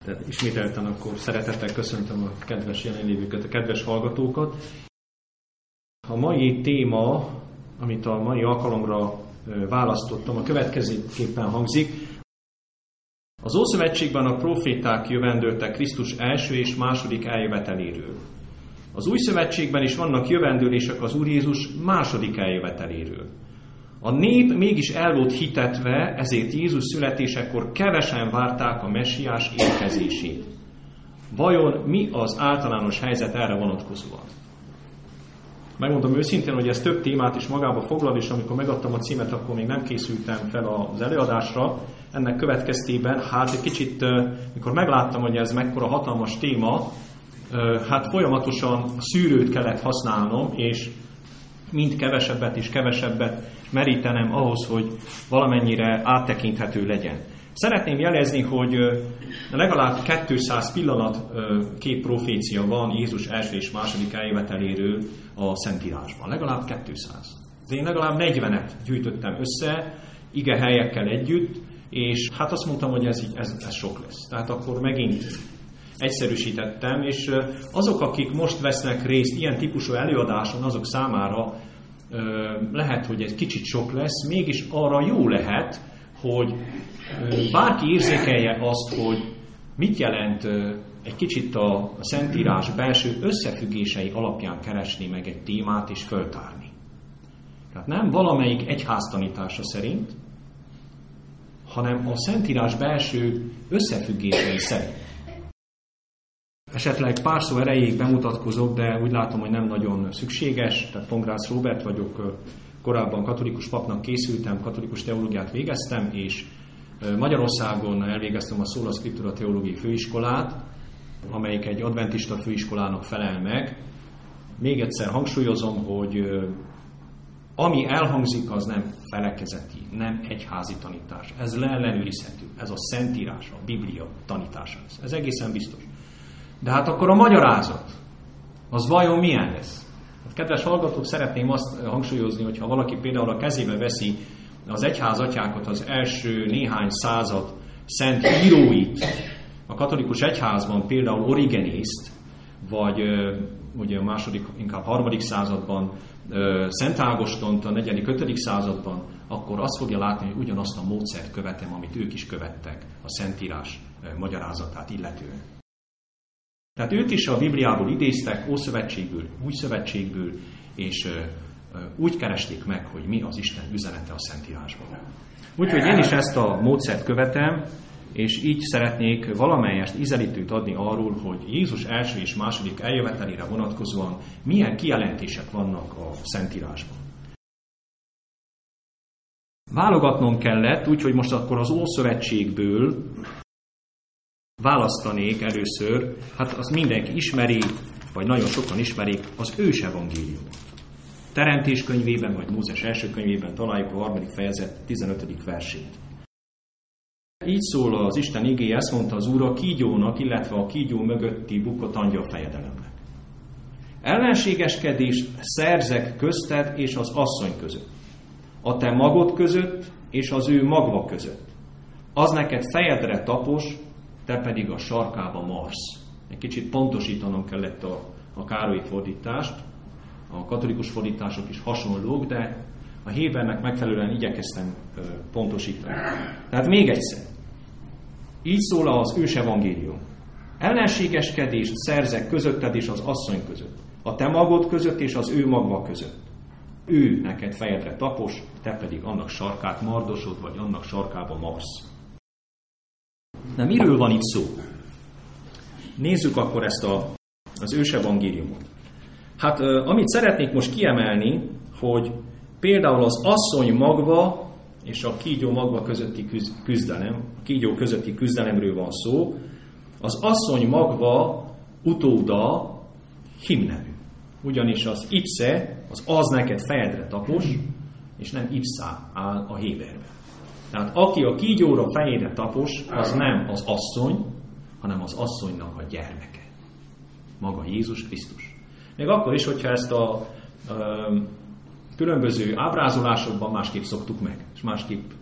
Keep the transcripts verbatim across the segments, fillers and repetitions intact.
Tehát ismételten akkor szeretettel köszöntöm a kedves jelenlévőket, a kedves hallgatókat. A mai téma, amit a mai alkalomra választottam, a következőképpen hangzik. Az Ószövetségben a proféták jövendöltek Krisztus első és második eljöveteléről. Az Új Szövetségben is vannak jövendőlések az Úr Jézus második eljöveteléről. A nép mégis el volt hitetve, ezért Jézus születésekor kevesen várták a messiás érkezését. Vajon mi az általános helyzet erre vonatkozóan? Megmondom őszintén, hogy ez több témát is magába foglal, és amikor megadtam a címet, akkor még nem készültem fel az előadásra. Ennek következtében, hát egy kicsit, mikor megláttam, hogy ez mekkora hatalmas téma, hát folyamatosan szűrőt kellett használnom, és mind kevesebbet és kevesebbet merítenem ahhoz, hogy valamennyire áttekinthető legyen. Szeretném jelezni, hogy legalább kétszáz pillanat két profécia van Jézus első és második eljöveteléről a Szentírásban. Legalább kétszáz. Én legalább negyvenet gyűjtöttem össze, ige helyekkel együtt, és hát azt mondtam, hogy ez, ez, ez sok lesz. Tehát akkor megint egyszerűsítettem, és azok, akik most vesznek részt ilyen típusú előadáson, azok számára lehet, hogy egy kicsit sok lesz, mégis arra jó lehet, hogy bárki érzékelje azt, hogy mit jelent egy kicsit a Szentírás belső összefüggései alapján keresni meg egy témát és föltárni. Tehát nem valamelyik egyház tanítása szerint, hanem a Szentírás belső összefüggései szerint. Esetleg pár szó erejéig bemutatkozok, de úgy látom, hogy nem nagyon szükséges. Tehát Pongrász Róbert vagyok, korábban katolikus papnak készültem, katolikus teológiát végeztem, és Magyarországon elvégeztem a Sola Scriptura teológiai főiskolát, amelyik egy adventista főiskolának felel meg. Még egyszer hangsúlyozom, hogy ami elhangzik, az nem felekezeti, nem egyházi tanítás. Ez leellenőrizhető. Ez a Szentírás, a Biblia tanítása. Ez egészen biztos. De hát akkor a magyarázat, az vajon milyen lesz? Hát, kedves hallgatók, szeretném azt hangsúlyozni, hogyha valaki például a kezébe veszi az egyházatyákat, az első néhány század szent íróit, a katolikus egyházban például Origenészt, vagy ugye a második, inkább harmadik században Szent Ágostont, a negyedik, ötödik században, akkor azt fogja látni, hogy ugyanazt a módszert követem, amit ők is követtek a Szentírás magyarázatát illetően. Tehát ők is a Bibliából idéztek, Ószövetségből, Új Szövetségből, és úgy keresték meg, hogy mi az Isten üzenete a Szentírásban. Úgyhogy én is ezt a módszert követem, és így szeretnék valamelyest ízelítőt adni arról, hogy Jézus első és második eljövetelére vonatkozóan milyen kijelentések vannak a Szentírásban. Válogatnom kellett, úgyhogy most akkor az Ószövetségből választanék először, hát azt mindenki ismeri, vagy nagyon sokan ismerik, az ős evangéliumot. Teremtés könyvében, vagy Mózes első könyvében találjuk a harmadik fejezet tizenötödik versét. Így szól az Isten igéje, ezt mondta az Úr a kígyónak, illetve a kígyó mögötti bukott angyal fejedelemnek. Ellenségeskedést szerzek közted és az asszony között, a te magod között és az ő magva között. Az neked fejedre tapos, te pedig a sarkába marsz. Egy kicsit pontosítanom kellett a, a Károlyi fordítást. A katolikus fordítások is hasonlók, de a Hébernek megfelelően igyekeztem ö, pontosítani. Tehát még egyszer. Így szól az ős evangélium. Ellenségeskedést szerzek közötted és az asszony között. A te magod között és az ő magva között. Ő neked fejedre tapos, te pedig annak sarkát mardosod, vagy annak sarkába marsz. De miről van itt szó? Nézzük akkor ezt a, az ős evangéliumot. Hát amit szeretnék most kiemelni, hogy például az asszony magva és a kígyó magva közötti küzdelem, a kígyó közötti küzdelemről van szó, az asszony magva utóda himnemű. Ugyanis az ipsze, az az neked fejedre tapos, és nem ipszá áll a héberben. Tehát aki a kígyóra fejére tapos, az nem az asszony, hanem az asszonynak a gyermeke. Maga Jézus Krisztus. Még akkor is, hogyha ezt a, a különböző ábrázolásokban másképp szoktuk meg, és másképp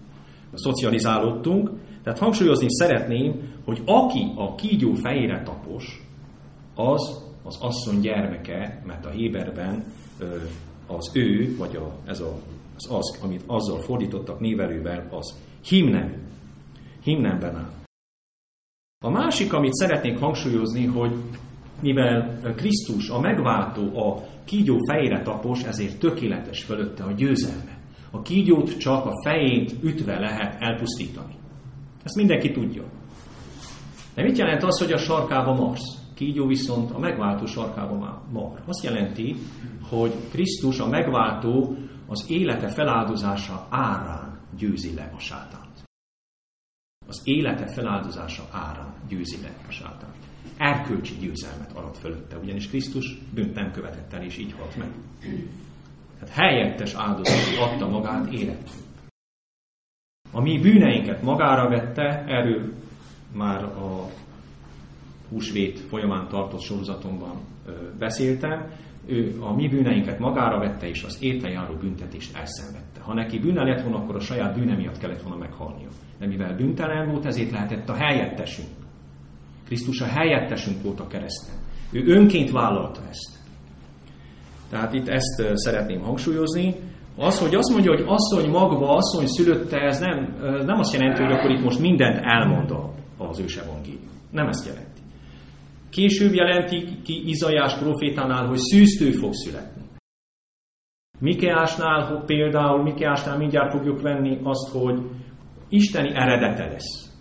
szocializálódtunk. Tehát hangsúlyozni szeretném, hogy aki a kígyó fejére tapos, az az asszony gyermeke, mert a Héberben az ő, vagy a, ez a, az az, amit azzal fordítottak névelővel, az himnem. Himnemben áll. A másik, amit szeretnék hangsúlyozni, hogy mivel Krisztus, a megváltó, a kígyó fejére tapos, ezért tökéletes fölötte a győzelme. A kígyót csak a fejét ütve lehet elpusztítani. Ezt mindenki tudja. De mit jelent az, hogy a sarkába marsz? Kígyó viszont a megváltó sarkába mar. Azt jelenti, hogy Krisztus, a megváltó, az élete feláldozása árán győzi le a sátánt. Az élete feláldozása árán győzi le a sátánt. Erkölcsi győzelmet arat fölötte, ugyanis Krisztus bűnt nem követett el, és így halt meg. Tehát helyettes áldozatot adta magát életünk. A mi bűneinket magára vette, erről már a húsvét folyamán tartott sorozatomban beszéltem, ő a mi bűneinket magára vette, és az érte járó büntetést elszenvedte. Ha neki bűne lett volna, akkor a saját bűne miatt kellett volna meghalnia. De mivel bűntelen volt, ezért lehetett a helyettesünk. Krisztus a helyettesünk volt a kereszten. Ő önként vállalta ezt. Tehát itt ezt szeretném hangsúlyozni. Az, hogy azt mondja, hogy asszony magva, asszony szülötte, ez nem, nem azt jelenti, hogy akkor itt most mindent elmond az ős evangélium. Nem ezt jelenti. Később jelenti ki Izaiás profétánál, hogy szűztő fog születni. Mikeásnál például, Mikeásnál mindjárt fogjuk venni azt, hogy isteni eredete lesz.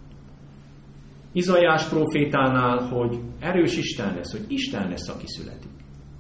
Izaiás profétánál, hogy erős Isten lesz, hogy Isten lesz, aki születik.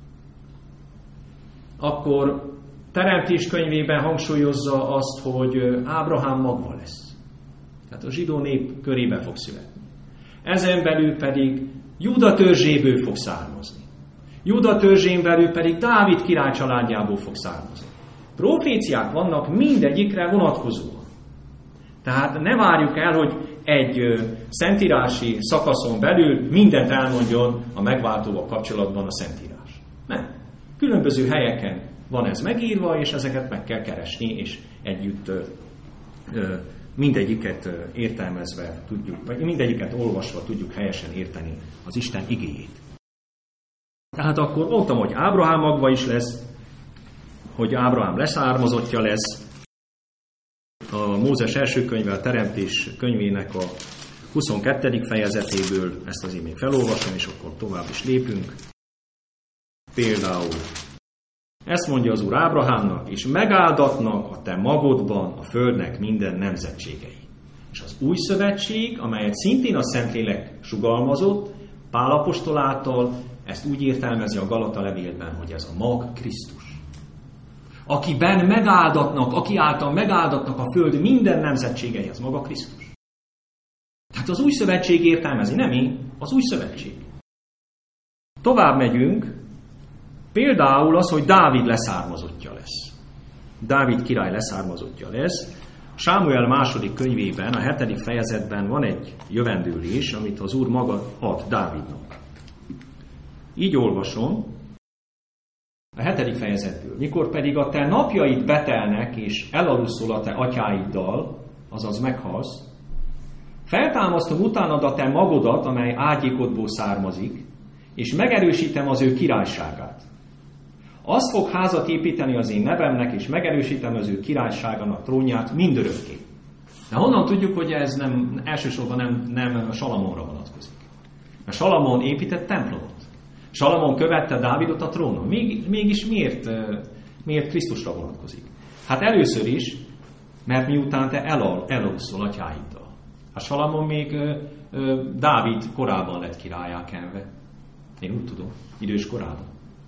Akkor Teremtés könyvében hangsúlyozza azt, hogy Ábrahám magva lesz. Tehát a zsidó nép körébe fog születni. Ezen belül pedig Júda törzséből fog származni. Júda törzsén belül pedig Dávid király családjából fog származni. Proféciák vannak mindegyikre vonatkozóan. Tehát ne várjuk el, hogy egy szentírási szakaszon belül mindent elmondjon a megváltóval kapcsolatban a szentírás. Nem. Különböző helyeken van ez megírva, és ezeket meg kell keresni, és együtt ö, ö, mindegyiket értelmezve tudjuk, vagy mindegyiket olvasva tudjuk helyesen érteni az Isten igéjét. Tehát akkor mondtam, hogy Ábrahám magva is lesz, hogy Ábrahám leszármazottja lesz. A Mózes első könyve, a Teremtés könyvének a huszonkettedik fejezetéből ezt az imént felolvasom, és akkor tovább is lépünk. Például ezt mondja az Úr Ábrahámnak, és megáldatnak a te magodban a földnek minden nemzetségei. És az új szövetség, amelyet szintén a Szentlélek sugalmazott, Pál apostol által, ezt úgy értelmezi a Galata levélben, hogy ez a mag Krisztus. Akiben megáldatnak, aki által megáldatnak a föld minden nemzetségei, az maga Krisztus. Tehát az új szövetség értelmezi, nem én, az új szövetség. Tovább megyünk, például az, hogy Dávid leszármazottja lesz. Dávid király leszármazottja lesz. A Sámuel második könyvében, a hetedik fejezetben van egy jövendőlés, amit az Úr maga ad Dávidnak. Így olvasom, a hetedik fejezetből. Mikor pedig a te napjaid betelnek, és elaluszol a te atyáiddal, azaz meghalsz, feltámasztom utánad a te magodat, amely ágyékodból származik, és megerősítem az ő királyságát. Az fog házat építeni az én nevemnek, és megerősítem az ő királyságának trónját mindörökké. De honnan tudjuk, hogy ez nem, elsősorban nem, nem Salamonra vonatkozik? Mert Salamon épített templomot. Salamon követte Dávidot a trónon. Még, mégis miért, miért Krisztusra vonatkozik? Hát először is, mert miután te elal, elaluszol atyáiddal. Hát Salamon még ö, ö, Dávid korában lett királlyá kenve. Én úgy tudom, idős korában.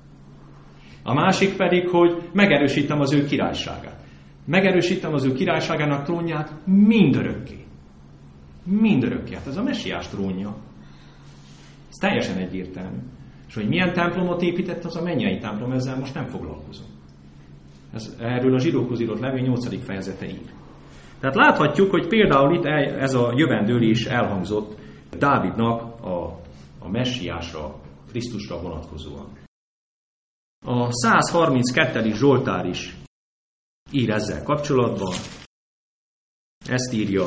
A másik pedig, hogy megerősítem az ő királyságát. Megerősítem az ő királyságának trónját mindörökké. Mindörökké. Hát ez a messiás trónja. Ez teljesen egyértelmű. És hogy milyen templomot épített, az a mennyei templom, ezzel most nem foglalkozom. Ez, erről a zsidókhoz írott levél nyolcadik fejezete ír. Tehát láthatjuk, hogy például itt ez a jövendőlés elhangzott Dávidnak a, a messiásra, Krisztusra vonatkozóan. A száz harminckettő Zsoltár is ír ezzel kapcsolatban. Ezt írja.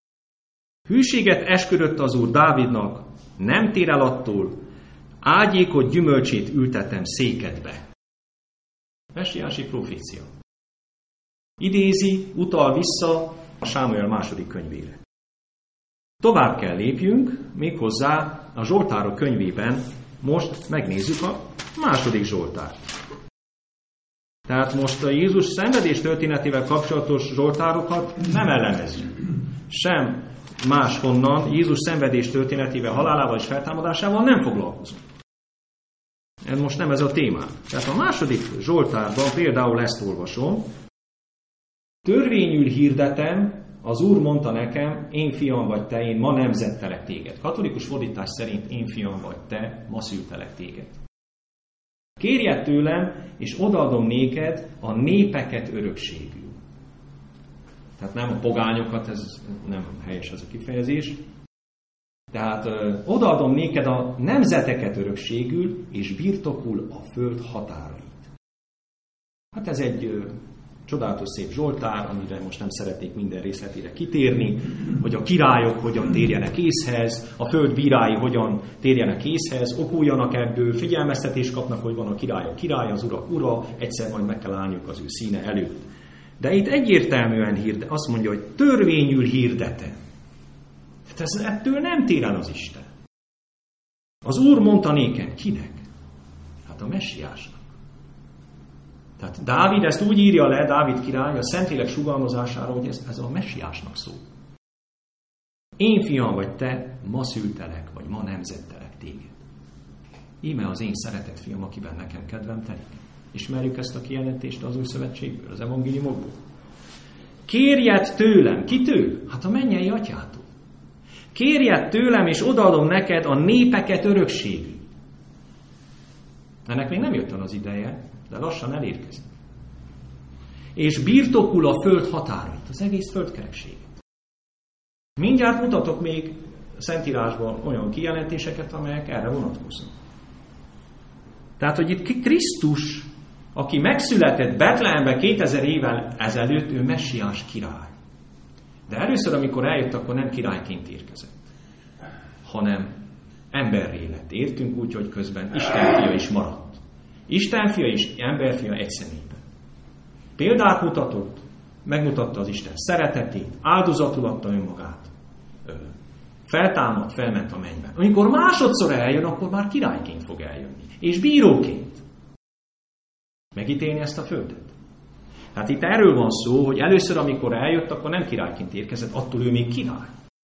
Hűséget esküdött az Úr Dávidnak, nem tér el attól, ágyékot gyümölcsét ültetem székedbe. Messiási profécia. Idézi, utal vissza a Sámuel második könyvére. Tovább kell lépjünk, méghozzá a Zsoltárok könyvében most megnézzük a második Zsoltárt. Tehát most a Jézus szenvedés történetével kapcsolatos Zsoltárokat nem ellenezzük. Sem máshonnan Jézus szenvedés történetével, halálával és feltámadásával nem foglalkozunk. Ez most nem ez a téma. Tehát a második Zsoltárban például ezt olvasom. Törvényül hirdetem, az Úr mondta nekem, én fiam vagy te, én ma nemzettelek téged. Katolikus fordítás szerint én fiam vagy te, ma szültelek téged. Kérjed tőlem, és odaadom néked a népeket örökségül. Tehát nem a pogányokat, ez nem helyes ez a kifejezés. Tehát ö, odaadom néked a nemzeteket örökségül, és birtokul a föld határait. Hát ez egy ö, csodálatos szép Zsoltár, amire most nem szeretnék minden részletére kitérni, hogy a királyok hogyan térjenek észhez, a föld bírái hogyan térjenek észhez, okuljanak ebből, figyelmeztetést kapnak, hogy van a király a király, az urak ura, egyszer majd meg kell állniuk az ő színe előtt. De itt egyértelműen hirde, azt mondja, hogy törvényül hirdetem. Tehát ez, ettől nem tér el az Isten. Az Úr mondta nékem, kinek? Hát a messiásnak. Tehát Dávid ezt úgy írja le, Dávid király, a Szentlélek sugalmazására, hogy ez, ez a messiásnak szól. Én fiam vagy te, ma szültelek, vagy ma nemzettelek téged. Íme az én szeretett fiam, akiben nekem kedvem telik. Ismerjük ezt a kijelentést az Új Szövetségből, az evangéliumokból? Kérjed tőlem, kitől? Hát a mennyei atyától. Kérjed tőlem, és odaadom neked a népeket örökségül. Ennek még nem jött az ideje, de lassan elérkezik. És birtokul a föld határait, az egész földkerekséget. Mindjárt mutatok még Szentírásban olyan kijelentéseket, amelyek erre vonatkoznak. Tehát, hogy itt Krisztus, aki megszületett Betlehembe kétezer évvel ezelőtt, ő messiás király. De először, amikor eljött, akkor nem királyként érkezett, hanem emberré lett. Értünk úgy, hogy közben Isten fia is maradt. Isten fia és ember fia egy személyben. Példát mutatott, megmutatta az Isten szeretetét, áldozatul adta önmagát. Feltámadt, felment a mennybe. Amikor másodszor eljön, akkor már királyként fog eljönni. És bíróként. Megítélni ezt a földet. Hát itt erről van szó, hogy először, amikor eljött, akkor nem királyként érkezett, attól ő még király.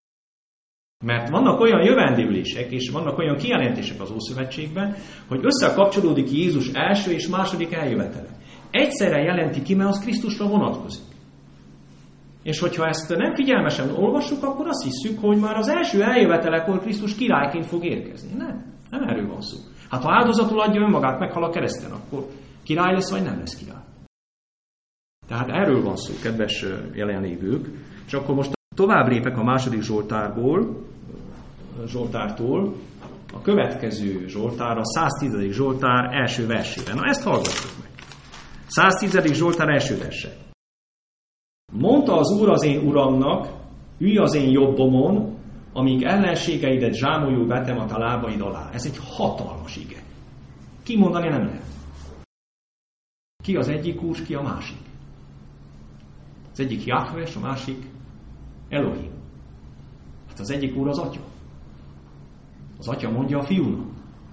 Mert vannak olyan jövendőlések, és vannak olyan kijelentések az Ószövetségben, hogy összekapcsolódik Jézus első és második eljövetele. Egyszerre jelenti ki, mert az Krisztusra vonatkozik. És hogyha ezt nem figyelmesen olvassuk, akkor azt hiszük, hogy már az első eljövetelekor Krisztus királyként fog érkezni. Nem, nem erről van szó. Hát ha áldozatul adja önmagát, meghal a kereszten, akkor király lesz, vagy nem lesz király. Tehát erről van szó, kedves jelenlévők. És akkor most tovább lépek a második Zsoltárból, Zsoltártól, a következő Zsoltár, a száztízedik Zsoltár első versére. Na ezt hallgassuk meg. száztízedik Zsoltár első verse. Mondta az Úr az én uramnak, ülj az én jobbomon, amíg ellenségeidet zsámolyul vetem a te lábaid alá. Ez egy hatalmas ige. Kimondani nem lehet. Ki az egyik úr, ki a másik? Az egyik Jahve, és a másik Elohim. Hát az egyik úr az atya. Az atya mondja a fiúnak.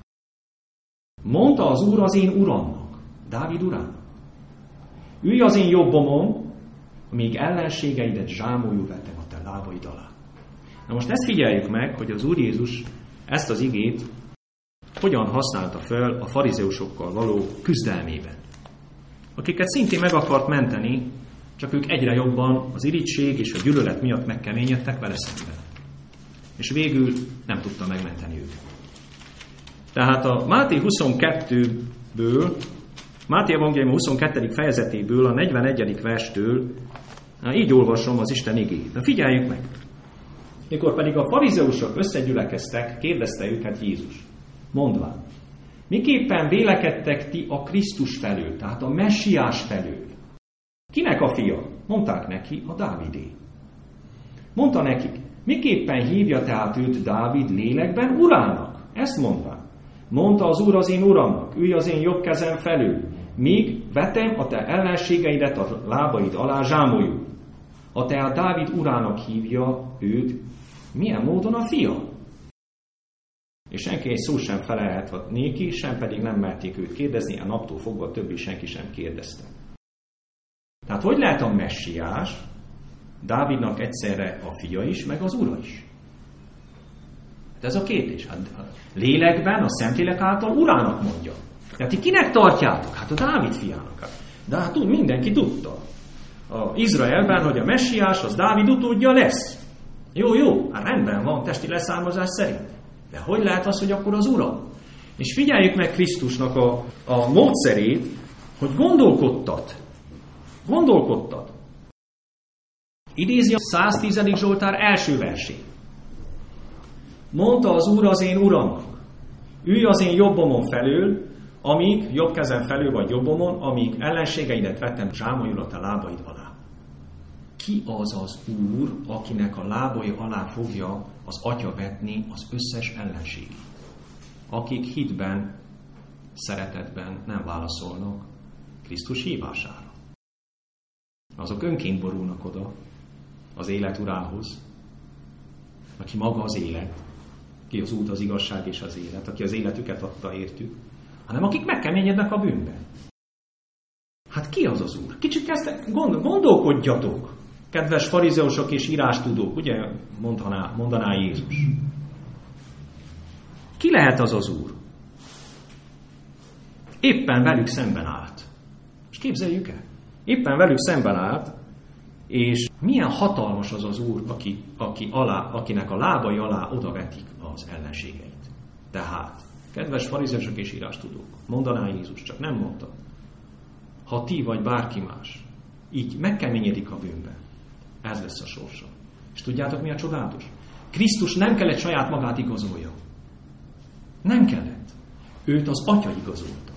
Mondta az Úr az én uramnak, Dávid urának. Ülj az én jobbomon, amíg ellenségeidet zsámolyul vetem a te lábaid alá. Na most ezt figyeljük meg, hogy az Úr Jézus ezt az igét hogyan használta fel a farizeusokkal való küzdelmében. Akiket szintén meg akart menteni, csak ők egyre jobban az irigység és a gyűlölet miatt megkeményedtek vele szemben. És végül nem tudta megmenteni őket. Tehát a Máté huszonkettőből, Máté evangélium huszonkettő fejezetéből, a negyvenegyedik verstől, így olvasom az Isten igét. Na figyeljük meg! Mikor pedig a farizeusok összegyülekeztek, kérdezte őket Jézus, mondván, miképpen vélekedtek ti a Krisztus felől, tehát a messiás felől? Kinek a fia? Mondták neki, a Dávidé. Mondta nekik, miképpen hívja tehát őt Dávid lélekben urának? Ezt mondván. Mondta az Úr az én uramnak, ülj az én jobb kezem felül, míg vetem a te ellenségeidet a lábaid alá zsámolyul. Ha tehát Dávid urának hívja őt, milyen módon a fia? És senki egy szó sem felelhet néki, sem pedig nem merték őt kérdezni, a naptól fogva többi senki sem kérdezte. Tehát hogy lehet a messiás Dávidnak egyszerre a fia is, meg az ura is? Hát ez a kérdés. Hát lélekben, a Szentlélek által urának mondja. Tehát kinek tartjátok? Hát a Dávid fiának. De hát tud, mindenki tudta. A Izraelben, hogy a messiás az Dávid utódja lesz. Jó, jó, hát rendben van, testi leszármazás szerint. De hogy lehet az, hogy akkor az ura? És figyeljük meg Krisztusnak a, a módszerét, hogy gondolkodtat. Gondolkodtat. Idézi a száztízedik Zsoltár első versét. Mondta az Úr az én uramnak, ülj az én jobbomon felül, amíg, jobb kezem felül vagy jobbomon, amíg ellenségeidet vettem zsámolyul a te lábaid alá. Ki az az Úr, akinek a lábai alá fogja az Atya vetni az összes ellenségét? Akik hitben, szeretetben nem válaszolnak Krisztus hívására. Azok önként borulnak oda az élet urához, aki maga az élet, ki az út, az igazság és az élet, aki az életüket adta értük, hanem akik megkeményednek a bűnben. Hát ki az az Úr? Kicsit kezdte, gond, gondolkodjatok, kedves farizeusok és írástudók, ugye mondaná, mondaná Jézus. Ki lehet az az Úr? Éppen velük szemben állt. És képzeljük el, éppen velük szemben állt, és milyen hatalmas az az Úr, aki, aki alá, akinek a lábai alá odavetik az ellenségeit. Tehát, kedves farizeusok és írástudók, mondaná Jézus, csak nem mondta. Ha ti vagy bárki más így megkeményedik a bűnben, ez lesz a sorsa. És tudjátok, mi a csodálatos? Krisztus nem kellett saját magát igazolja. Nem kellett. Őt az Atya igazolta.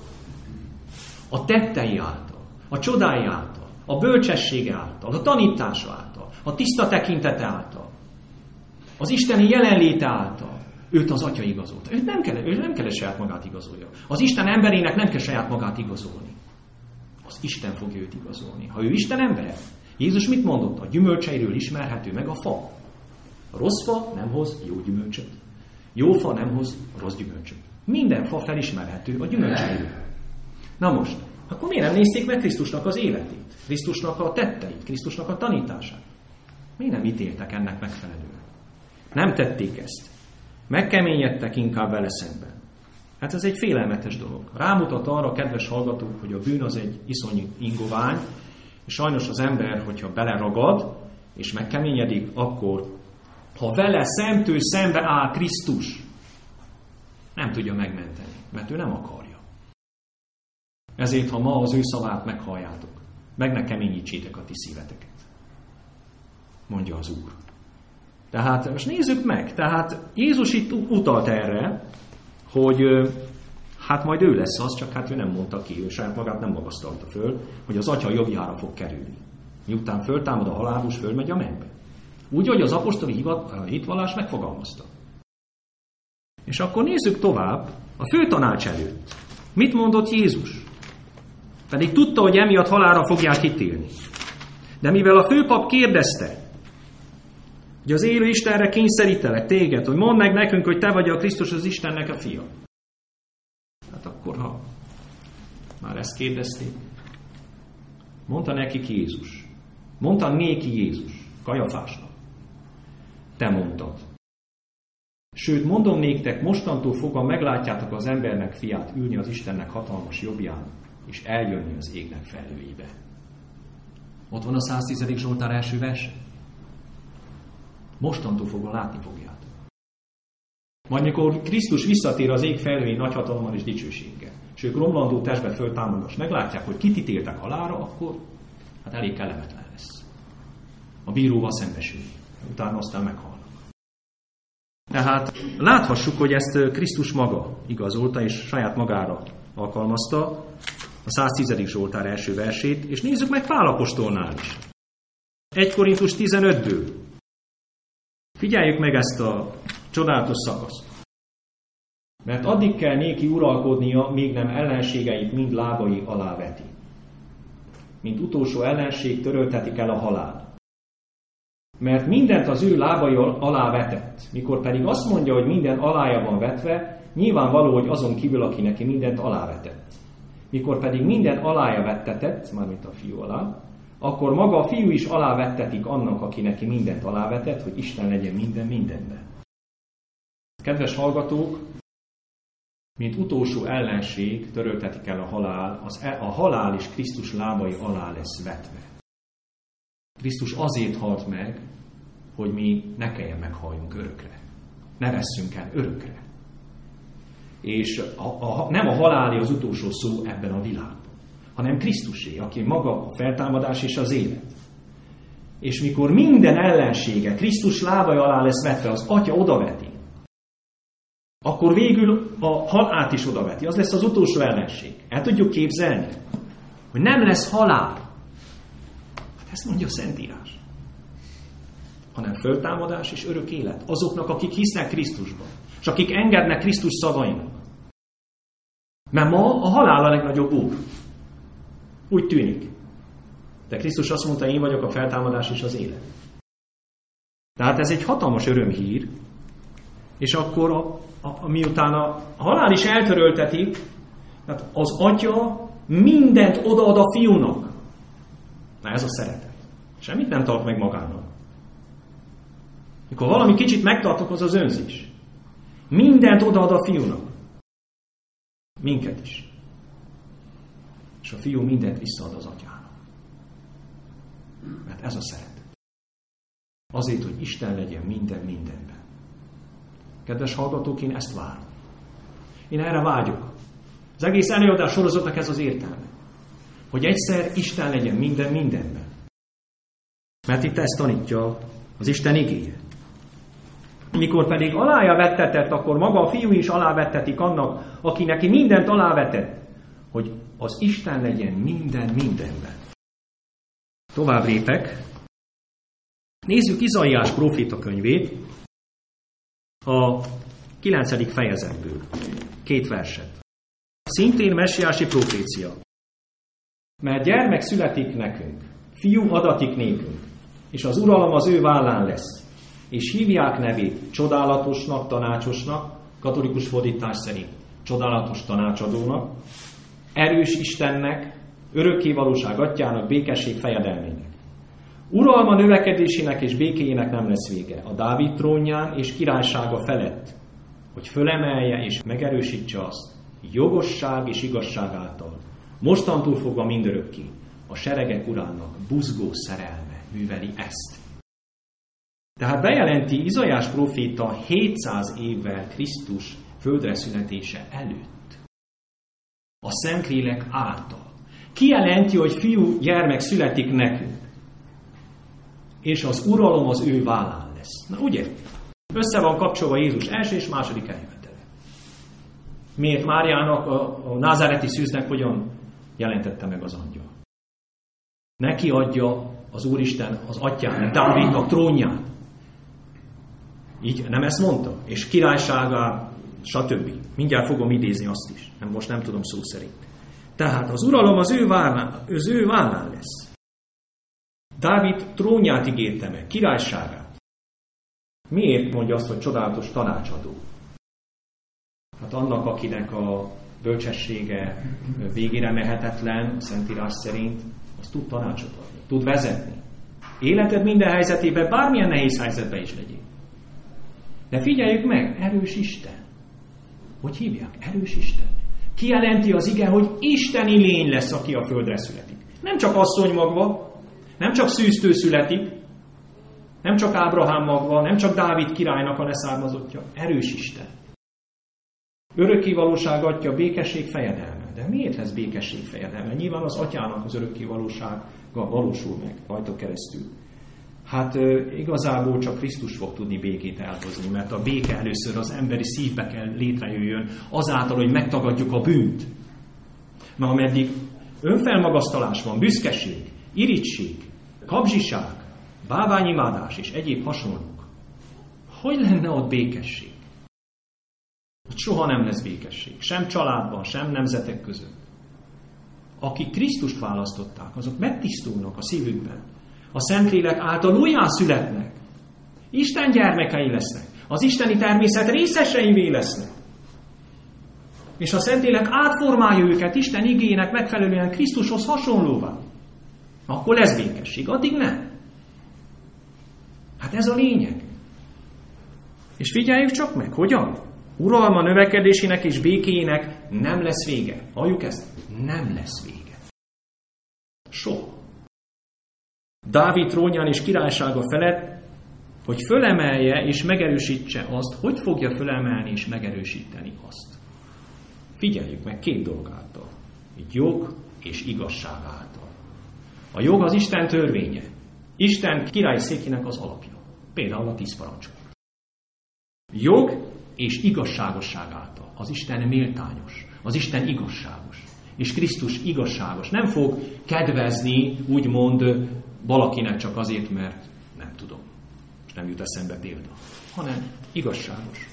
A tettei által, a csodái által, a bölcsessége által, a tanítása által, a tiszta tekintete által, az isteni jelenléte által őt az Atya igazolta. Őt nem kell, ő nem kell saját magát igazolja. Az Isten emberének nem kell saját magát igazolni. Az Isten fogja őt igazolni. Ha ő Isten ember, Jézus mit mondott? A gyümölcseiről ismerhető meg a fa. A rossz fa nem hoz jó gyümölcsöt. Jó fa nem hoz rossz gyümölcsöt. Minden fa felismerhető a gyümölcseiről. Na most, akkor miért nem nézték meg Krisztusnak az életét? Krisztusnak a tetteit, Krisztusnak a tanítását? Miért nem ítéltek ennek megfelelően? Nem tették ezt. Megkeményedtek inkább vele szemben. Hát ez egy félelmetes dolog. Rámutat arra, kedves hallgatók, hogy a bűn az egy iszonyú ingovány, és sajnos az ember, hogyha beleragad, és megkeményedik, akkor, ha vele szemtől szembe áll Krisztus, nem tudja megmenteni, mert ő nem akarja. Ezért, ha ma az ő szavát meghalljátok, meg ne keményítsétek a ti szíveteket. Mondja az Úr. Tehát most nézzük meg. Tehát Jézus itt utalt erre, hogy hát majd ő lesz az, csak hát ő nem mondta ki, ő saját magát nem magasztalta föl, hogy az Atya jobbjára fog kerülni. Miután föltámad a halálus, fölmegy a mennybe. Úgy, hogy az apostoli hitvallás megfogalmazta. És akkor nézzük tovább a főtanács előtt. Mit mondott Jézus? Pedig tudta, hogy emiatt halálra fogják ítélni. De mivel a főpap kérdezte, hogy az élő Istenre kényszerítelek téged, hogy mondd meg nekünk, hogy te vagy a Krisztus, az Istennek a fia. Hát akkor, ha már ezt kérdezték, mondta nekik Jézus. Mondta néki Jézus, Kajafásnak. Te mondtad. Sőt, mondom néktek, mostantól fogva meglátjátok az embernek fiát ülni az Istennek hatalmas jobbján, és eljönni az égnek felhőibe. Ott van a száztízedik Zsoltár első verse. Mostantól fogva látni fogjátok. Majd mikor Krisztus visszatér az ég felhőjén nagy hatalommal és dicsőséggel, és ők romlandó testbe föltámadás, meglátják, hogy kit ítéltek halálra, akkor hát elég kellemetlen lesz. A bíróval szembesülni. Utána aztán meghalnak. Tehát láthassuk, hogy ezt Krisztus maga igazolta, és saját magára alkalmazta a száztízedik Zsoltár első versét, és nézzük meg Pál apostolnál is. egy Korintus tizenötből. Figyeljük meg ezt a csodálatos szakaszt. Mert addig kell néki uralkodnia, míg nem ellenségeit mind lábai alá veti. Mint utolsó ellenség töröltetik el a halál. Mert mindent az ő lábai alá vetett. Mikor pedig azt mondja, hogy minden alája van vetve, nyilvánvaló, hogy azon kívül, aki neki mindent alávetett. Mikor pedig minden alája vettetett, mármint a fiú alá, akkor maga a fiú is alávettetik annak, aki neki mindent alávetett, hogy Isten legyen minden mindenben. Kedves hallgatók, mint utolsó ellenség töröltetik el a halál, az e, a halál is Krisztus lábai alá lesz vetve. Krisztus azért halt meg, hogy mi ne kelljen meghalljunk örökre. Ne vesszünk el örökre. És a, a, nem a halálé az utolsó szó ebben a világban, hanem Krisztusé, aki maga a feltámadás és az élet. És mikor minden ellensége Krisztus lábai alá lesz vetve, az Atya odaveti, akkor végül a halált is odaveti. Az lesz az utolsó ellenség. El tudjuk képzelni, hogy nem lesz halál. Hát ezt mondja a Szentírás. Hanem föltámadás és örök élet. Azoknak, akik hisznek Krisztusban. És akik engednek Krisztus szavainak. Mert ma a halál a legnagyobb úr. Úgy tűnik. De Krisztus azt mondta, én vagyok a feltámadás és az élet. Tehát ez egy hatalmas örömhír. És akkor a, a, miután a halál is eltöröltetik, tehát az Atya mindent odaad a fiúnak. Na ez a szeretet. Semmit nem tart meg magának. Mikor valami kicsit megtartok, az az önzés. Mindent odaad a fiúnak. Minket is. És a fiú mindent visszaad az Atyának. Mert ez a szeretet. Azért, hogy Isten legyen minden mindenben. Kedves hallgatók, én ezt várom. Én erre vágyok. Az egész előadás sorozatnak ez az értelme. Hogy egyszer Isten legyen minden mindenben. Mert itt ezt tanítja az Isten igéje. Mikor pedig alája vettetett, akkor maga a fiú is alávettetik annak, aki neki mindent alávetett, hogy az Isten legyen minden mindenben. Tovább lépek. Nézzük Izaiás próféta könyvét, a kilencedik fejezetből. Két verset. Szintén messiási profécia. Mert gyermek születik nekünk, fiú adatik nékünk, és az uralom az ő vállán lesz, és hívják nevét csodálatosnak, tanácsosnak, katolikus fordítás szerint csodálatos tanácsadónak, erős Istennek, örökkévalóság atyának, békesség fejedelmének. Uralma növekedésének és békéjének nem lesz vége, a Dávid trónján és királysága felett, hogy fölemelje és megerősítse azt, jogosság és igazság által, mostantól fogva mindörökké, a seregek urának buzgó szerelme műveli ezt. Tehát bejelenti Izaiás próféta hétszáz évvel Krisztus földre születése előtt. A Szentlélek által. Kijelenti, hogy fiú gyermek születik nekünk. És az uralom az ő vállán lesz. Na ugye? Össze van kapcsolva Jézus első és második eljövetele. Miért Máriának, a, a názáreti szűznek hogyan jelentette meg az angyal? Neki adja az Úristen az atyának, Dávidnak trónját. Így nem ezt mondta? És királyságá, stb. Mindjárt fogom idézni azt is. Nem, most nem tudom szó szerint. Tehát az uralom az ő vállán, az ő vállán lesz. Dávid trónját ígérte meg, királyságát. Miért mondja azt, hogy csodálatos tanácsadó? Hát annak, akinek a bölcsessége végére mehetetlen, a Szentírás szerint, az tud tanácsot adni, tud vezetni. Életed minden helyzetében, bármilyen nehéz helyzetben is legyél. De figyeljük meg, erős Isten. Hogy hívják? Erős Isten. Kijelenti az ige, hogy isteni lény lesz, aki a földre születik. Nem csak asszony magva, nem csak szűztő születik, nem csak Ábrahám magva, nem csak Dávid királynak a leszármazottja. Erős Isten. Örökkévalóság atya, békesség fejedelme. De miért lesz békesség fejedelme? Nyilván az atyának az örökkévalósága valósul meg rajta keresztül. Hát igazából csak Krisztus fog tudni békét elhozni, mert a béke először az emberi szívbe kell létrejöjjön, azáltal, hogy megtagadjuk a bűnt. Mert ameddig önfelmagasztalás van, büszkeség, irigység, kapzsiság, bálványimádás és egyéb hasonlók, hogy lenne ott békesség? Ott soha nem lesz békesség. Sem családban, sem nemzetek között. Akik Krisztust választották, azok megtisztulnak a szívükben. A Szentlélek által újjá születnek. Isten gyermekei lesznek. Az isteni természet részeseivé lesznek. És a Szentlélek átformálja őket Isten igének megfelelően Krisztushoz hasonlóvá. Akkor lesz békesség. Addig nem. Hát ez a lényeg. És figyeljük csak meg, hogyan? Uralma növekedésének és békéjének nem lesz vége. Halljuk ezt? Nem lesz vége. Soha. Dávid trónján és királysága felett, hogy fölemelje és megerősítse azt, hogy fogja fölemelni és megerősíteni azt. Figyeljük meg két dolog által. Jog és igazság által. A jog az Isten törvénye. Isten király székének az alapja. Például a tíz parancsok. Jog és igazságosság által. Az Isten méltányos. Az Isten igazságos. És Krisztus igazságos. Nem fog kedvezni, úgymond, valakinek csak azért, mert nem tudom. És nem jut eszembe példa. Hanem igazságos.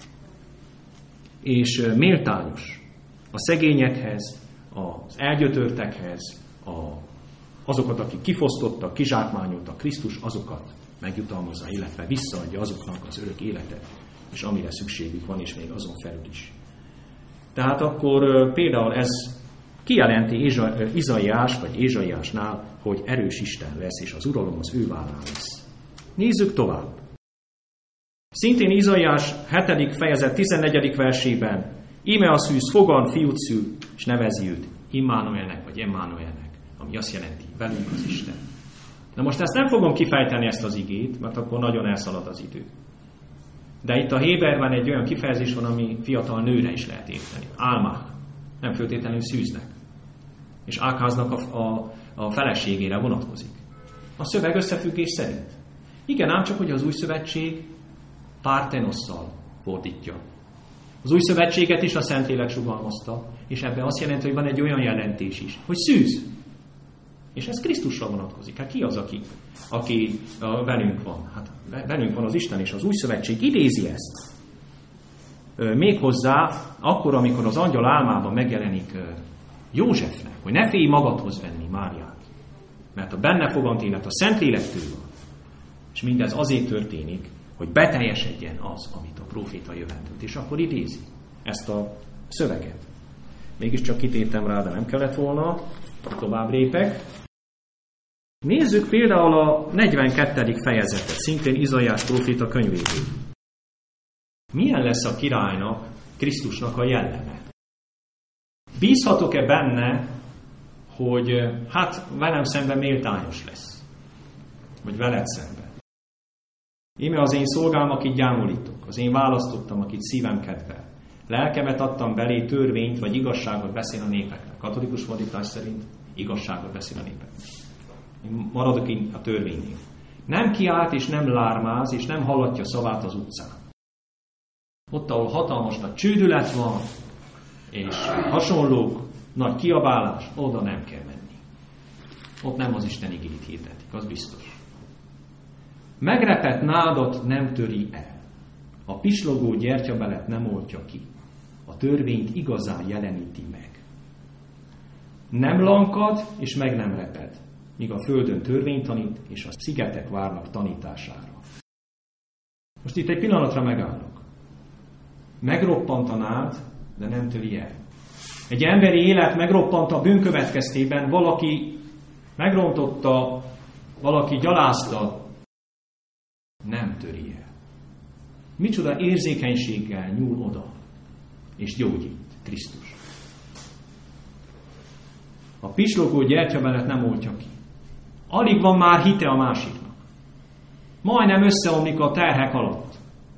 És méltányos. A szegényekhez, az elgyötörtekhez, a, azokat, akik kifosztottak, kizsákmányoltak, Krisztus azokat megjutalmazza, illetve visszaadja azoknak az örök életet, és amire szükségük van, és még azon felül is. Tehát akkor például ez kijelenti Izaiás, vagy Ézsaiásnál, hogy erős Isten lesz, és az uralom az ő vállán lesz. Nézzük tovább. Szintén Izaiás hetedik fejezet tizennegyedik versében: íme a szűz fogan fiút szül, és nevezi őt Immanuelnek, vagy Emmanuelnek, ami azt jelenti, velünk az Isten. Na most ezt nem fogom kifejteni, ezt az igét, mert akkor nagyon elszalad az idő. De itt a Héberben egy olyan kifejezés van, ami fiatal nőre is lehet érteni. Álmák. Nem föltétlenül szűznek. És Ákháznak a, a, a feleségére vonatkozik. A szöveg összefüggés szerint. Igen, ám csak, hogy az új szövetség Partenosszal fordítja. Az új szövetséget is a Szentlélek sugalmazta, és ebben azt jelenti, hogy van egy olyan jelentés is, hogy szűz. És ez Krisztusra vonatkozik. Hát ki az, aki, aki velünk van? Hát velünk van az Isten, és az új szövetség idézi ezt. Méghozzá akkor, amikor az angyal álmában megjelenik Józsefnek, hogy ne félj magadhoz venni Máriát, mert a benne fogant élet a Szentlélektől van. És mindez azért történik, hogy beteljesedjen az, amit a próféta jövendőlt. És akkor idézi ezt a szöveget. Mégiscsak kitértem rá, de nem kellett volna. Tovább lépek. Nézzük például a negyvenkettedik fejezetet, szintén Izaiás próféta könyvéből. Milyen lesz a királynak, Krisztusnak a jelleme? Bízhatok-e benne, hogy hát velem szemben méltányos lesz? Vagy veled szemben? Íme az én szolgám, akit gyámolítok, az én választottam, akit szívem kedvel. Lelkemet adtam belé, törvényt vagy igazságot beszél a népeknek. Katolikus fordítás szerint igazságot beszél a népeknek. Én maradok én a törvénynél. Nem kiált és nem lármáz, és nem hallatja szavát az utcán. Ott, ahol hatalmas nagy csődület van, és hasonlók, nagy kiabálás, oda nem kell menni. Ott nem az Isten igét hirdetik, az biztos. Megrepett nádat nem töri el. A pislogó gyertyabelet nem oltja ki. A törvényt igazán jeleníti meg. Nem lankad, és meg nem reped, míg a földön törvényt tanít, és a szigetek várnak tanítására. Most itt egy pillanatra megállok. Megroppant a nád, de nem töri el. Egy emberi élet megroppant a bűn következtében, valaki megrontotta, valaki gyalázta, nem töri el. Micsoda érzékenységgel nyúl oda, és gyógyít Krisztus. A pislogó gyertyabelet nem oltja ki. Alig van már hite a másiknak. Majdnem összeomlik a terhek alatt.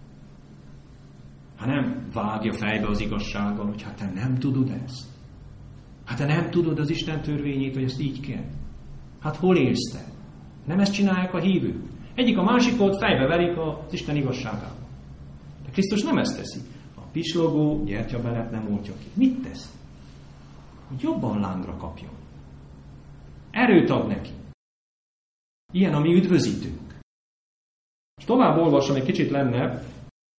Ha nem vágja fejbe az igazsággal, hogy hát te nem tudod ezt. Hát te nem tudod az Isten törvényét, hogy ezt így kell. Hát hol élsz te? Nem ezt csinálják a hívők. Egyik a másikot fejbe verik az Isten igazságába. De Krisztus nem ezt teszi. A pislogó gyertyabelet nem oltja ki. Mit tesz? Hogy jobban lángra kapjon. Erőt ad neki. Ilyen a mi üdvözítőnk. És tovább olvasom, egy kicsit lenne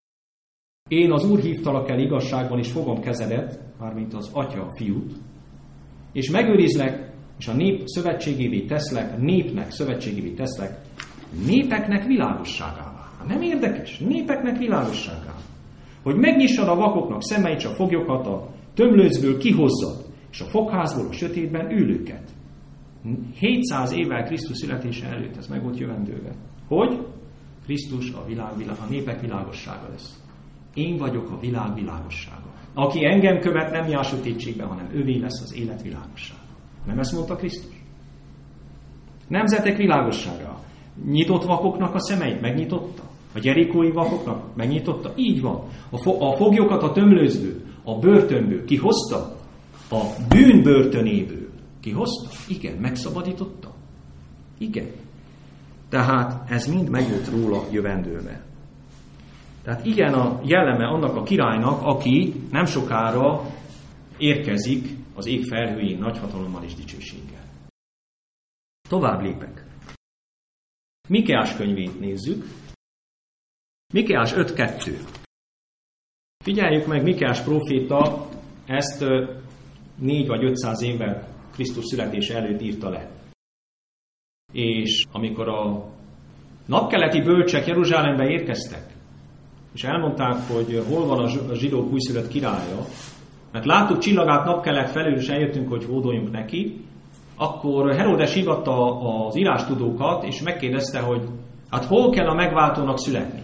Én az Úr hívtalak el igazságban, és fogom kezedet, mármint az Atya fiút, és megőrizlek, és a nép szövetségévé teszlek, a népnek szövetségévé teszlek, népeknek világosságává. Nem érdekes? Népeknek világosságává. Hogy megnyissad a vakoknak szemeit, és a foglyokat a tömlőcből kihozzad, és a fogházból a sötétben ülőket. hétszáz évvel Krisztus születése előtt ez meg volt jövendőve. Hogy? Krisztus a, világ, világ, a népek világossága lesz. Én vagyok a világ világossága. Aki engem követ, nem jár sötétségbe, hanem ővé lesz az élet világossága. Nem ezt mondta Krisztus? Nemzetek világossága. Nyitott vakoknak a szemeit megnyitotta? A jerikói vakoknak megnyitotta? Így van. A, fo- a foglyokat a tömlőzből, a börtönből kihozta? A bűn börtönéből kihozta? Igen, megszabadította? Igen. Tehát ez mind megjött róla jövendőbe. Tehát igen a jelleme annak a királynak, aki nem sokára érkezik az ég felhőjén nagy hatalommal és dicsőséggel. Tovább lépek. Mikéás könyvét nézzük. Mikéás öt kettő. Figyeljük meg, Mikéás próféta ezt négy vagy ötszáz évvel Krisztus születése előtt írta le. És amikor a napkeleti bölcsek Jeruzsálembe érkeztek, és elmondták, hogy hol van a zsidók újszülött királya, mert láttuk csillagát napkelet felül, és eljöttünk, hogy hódoljunk neki, akkor Heródes hívatta az írástudókat, és megkérdezte, hogy hát hol kell a megváltónak születni?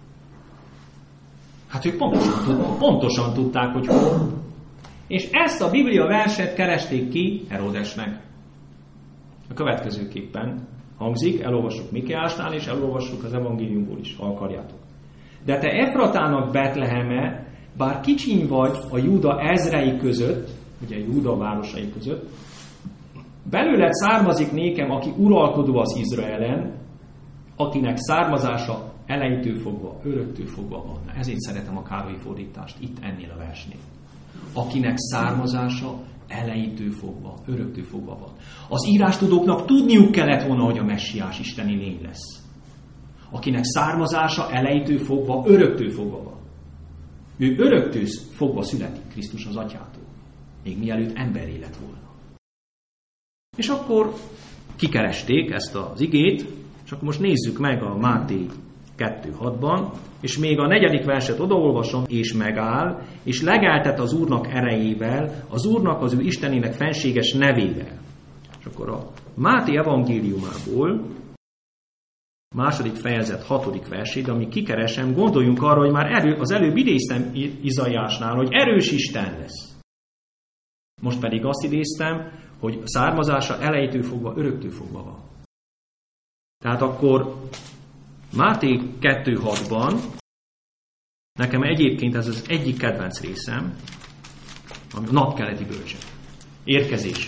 Hát ők pontosan, pontosan tudták, hogy hol. És ezt a Biblia verset keresték ki Heródesnek. A következőképpen hangzik, elolvassuk Mikéásnál, és elolvassuk az evangéliumból is, ha akarjátok. De te Efratának Betleheme, bár kicsiny vagy a Júda ezrei között, ugye Júda városai között, belőled származik nékem, aki uralkodó az Izraelen, akinek származása elejétől fogva, öröktől fogva van. Na, ezért szeretem a Károlyi fordítást itt ennél a versnél. Akinek származása elejétől fogva, öröktől fogva van. Az írástudóknak tudniuk kellett volna, hogy a messiás isteni lény lesz. Akinek származása elejétől fogva, öröktől fogva van. Ő öröktől fogva születik Krisztus az atyától, még mielőtt emberé lett volna. És akkor kikeresték ezt az igét, és akkor most nézzük meg a Máté kettő hatban, és még a negyedik verset odaolvasom, és megáll, és legeltet az Úrnak erejével, az Úrnak az ő Istenének fenséges nevével. És akkor a Máté evangéliumából, második fejezet hatodik versét, ami kikeresem, gondoljunk arra, hogy már erő, az előbb idéztem Izaiásnál, hogy erős Isten lesz. Most pedig azt idéztem, hogy származása elejétől fogva, öröktől fogva van. Tehát akkor Máté kettő hatban, nekem egyébként ez az egyik kedvenc részem, a napkeleti bölcsek, érkezése.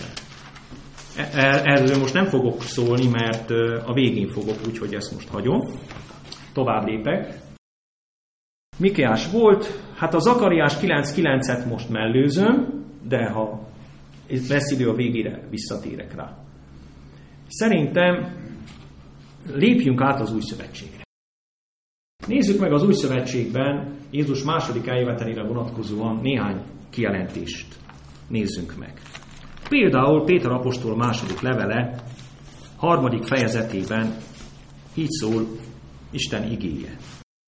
Erről most nem fogok szólni, mert a végén fogok, úgyhogy ezt most hagyom. Tovább lépek. Mikéás volt? Hát a Zakariás kilenc kilencet most mellőzöm, de ha lesz idő a végére, visszatérek rá. Szerintem lépjünk át az új szövetségre. Nézzük meg az új szövetségben Jézus második eljövetelére vonatkozóan néhány kijelentést. Nézzünk meg. Például Péter apostol második levele harmadik fejezetében így szól Isten igéje.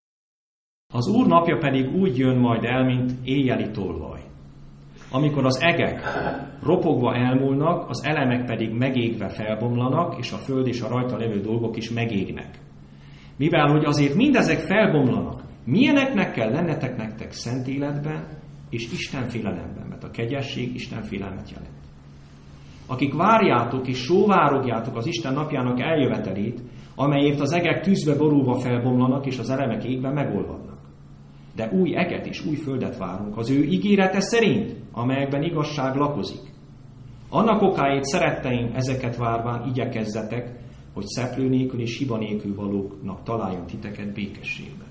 Az Úr napja pedig úgy jön majd el, mint éjjeli tolvaj. Amikor az egek ropogva elmúlnak, az elemek pedig megégve felbomlanak, és a föld és a rajta levő dolgok is megégnek. Mivel, hogy azért mindezek felbomlanak, milyeneknek kell lennetek nektek szent életben és Isten félelemben, mert a kegyesség Isten félelmet jelent. Akik várjátok és sóvárogjátok az Isten napjának eljövetelét, amelyért az egek tűzbe borulva felbomlanak, és az elemek égben megolvadnak. De új eget és új földet várunk az ő ígérete szerint, amelyekben igazság lakozik. Annak okáért, szeretteim, ezeket várván igyekezzetek, hogy szeplő nélkül és hiba nélkül valóknak találjon titeket békességben.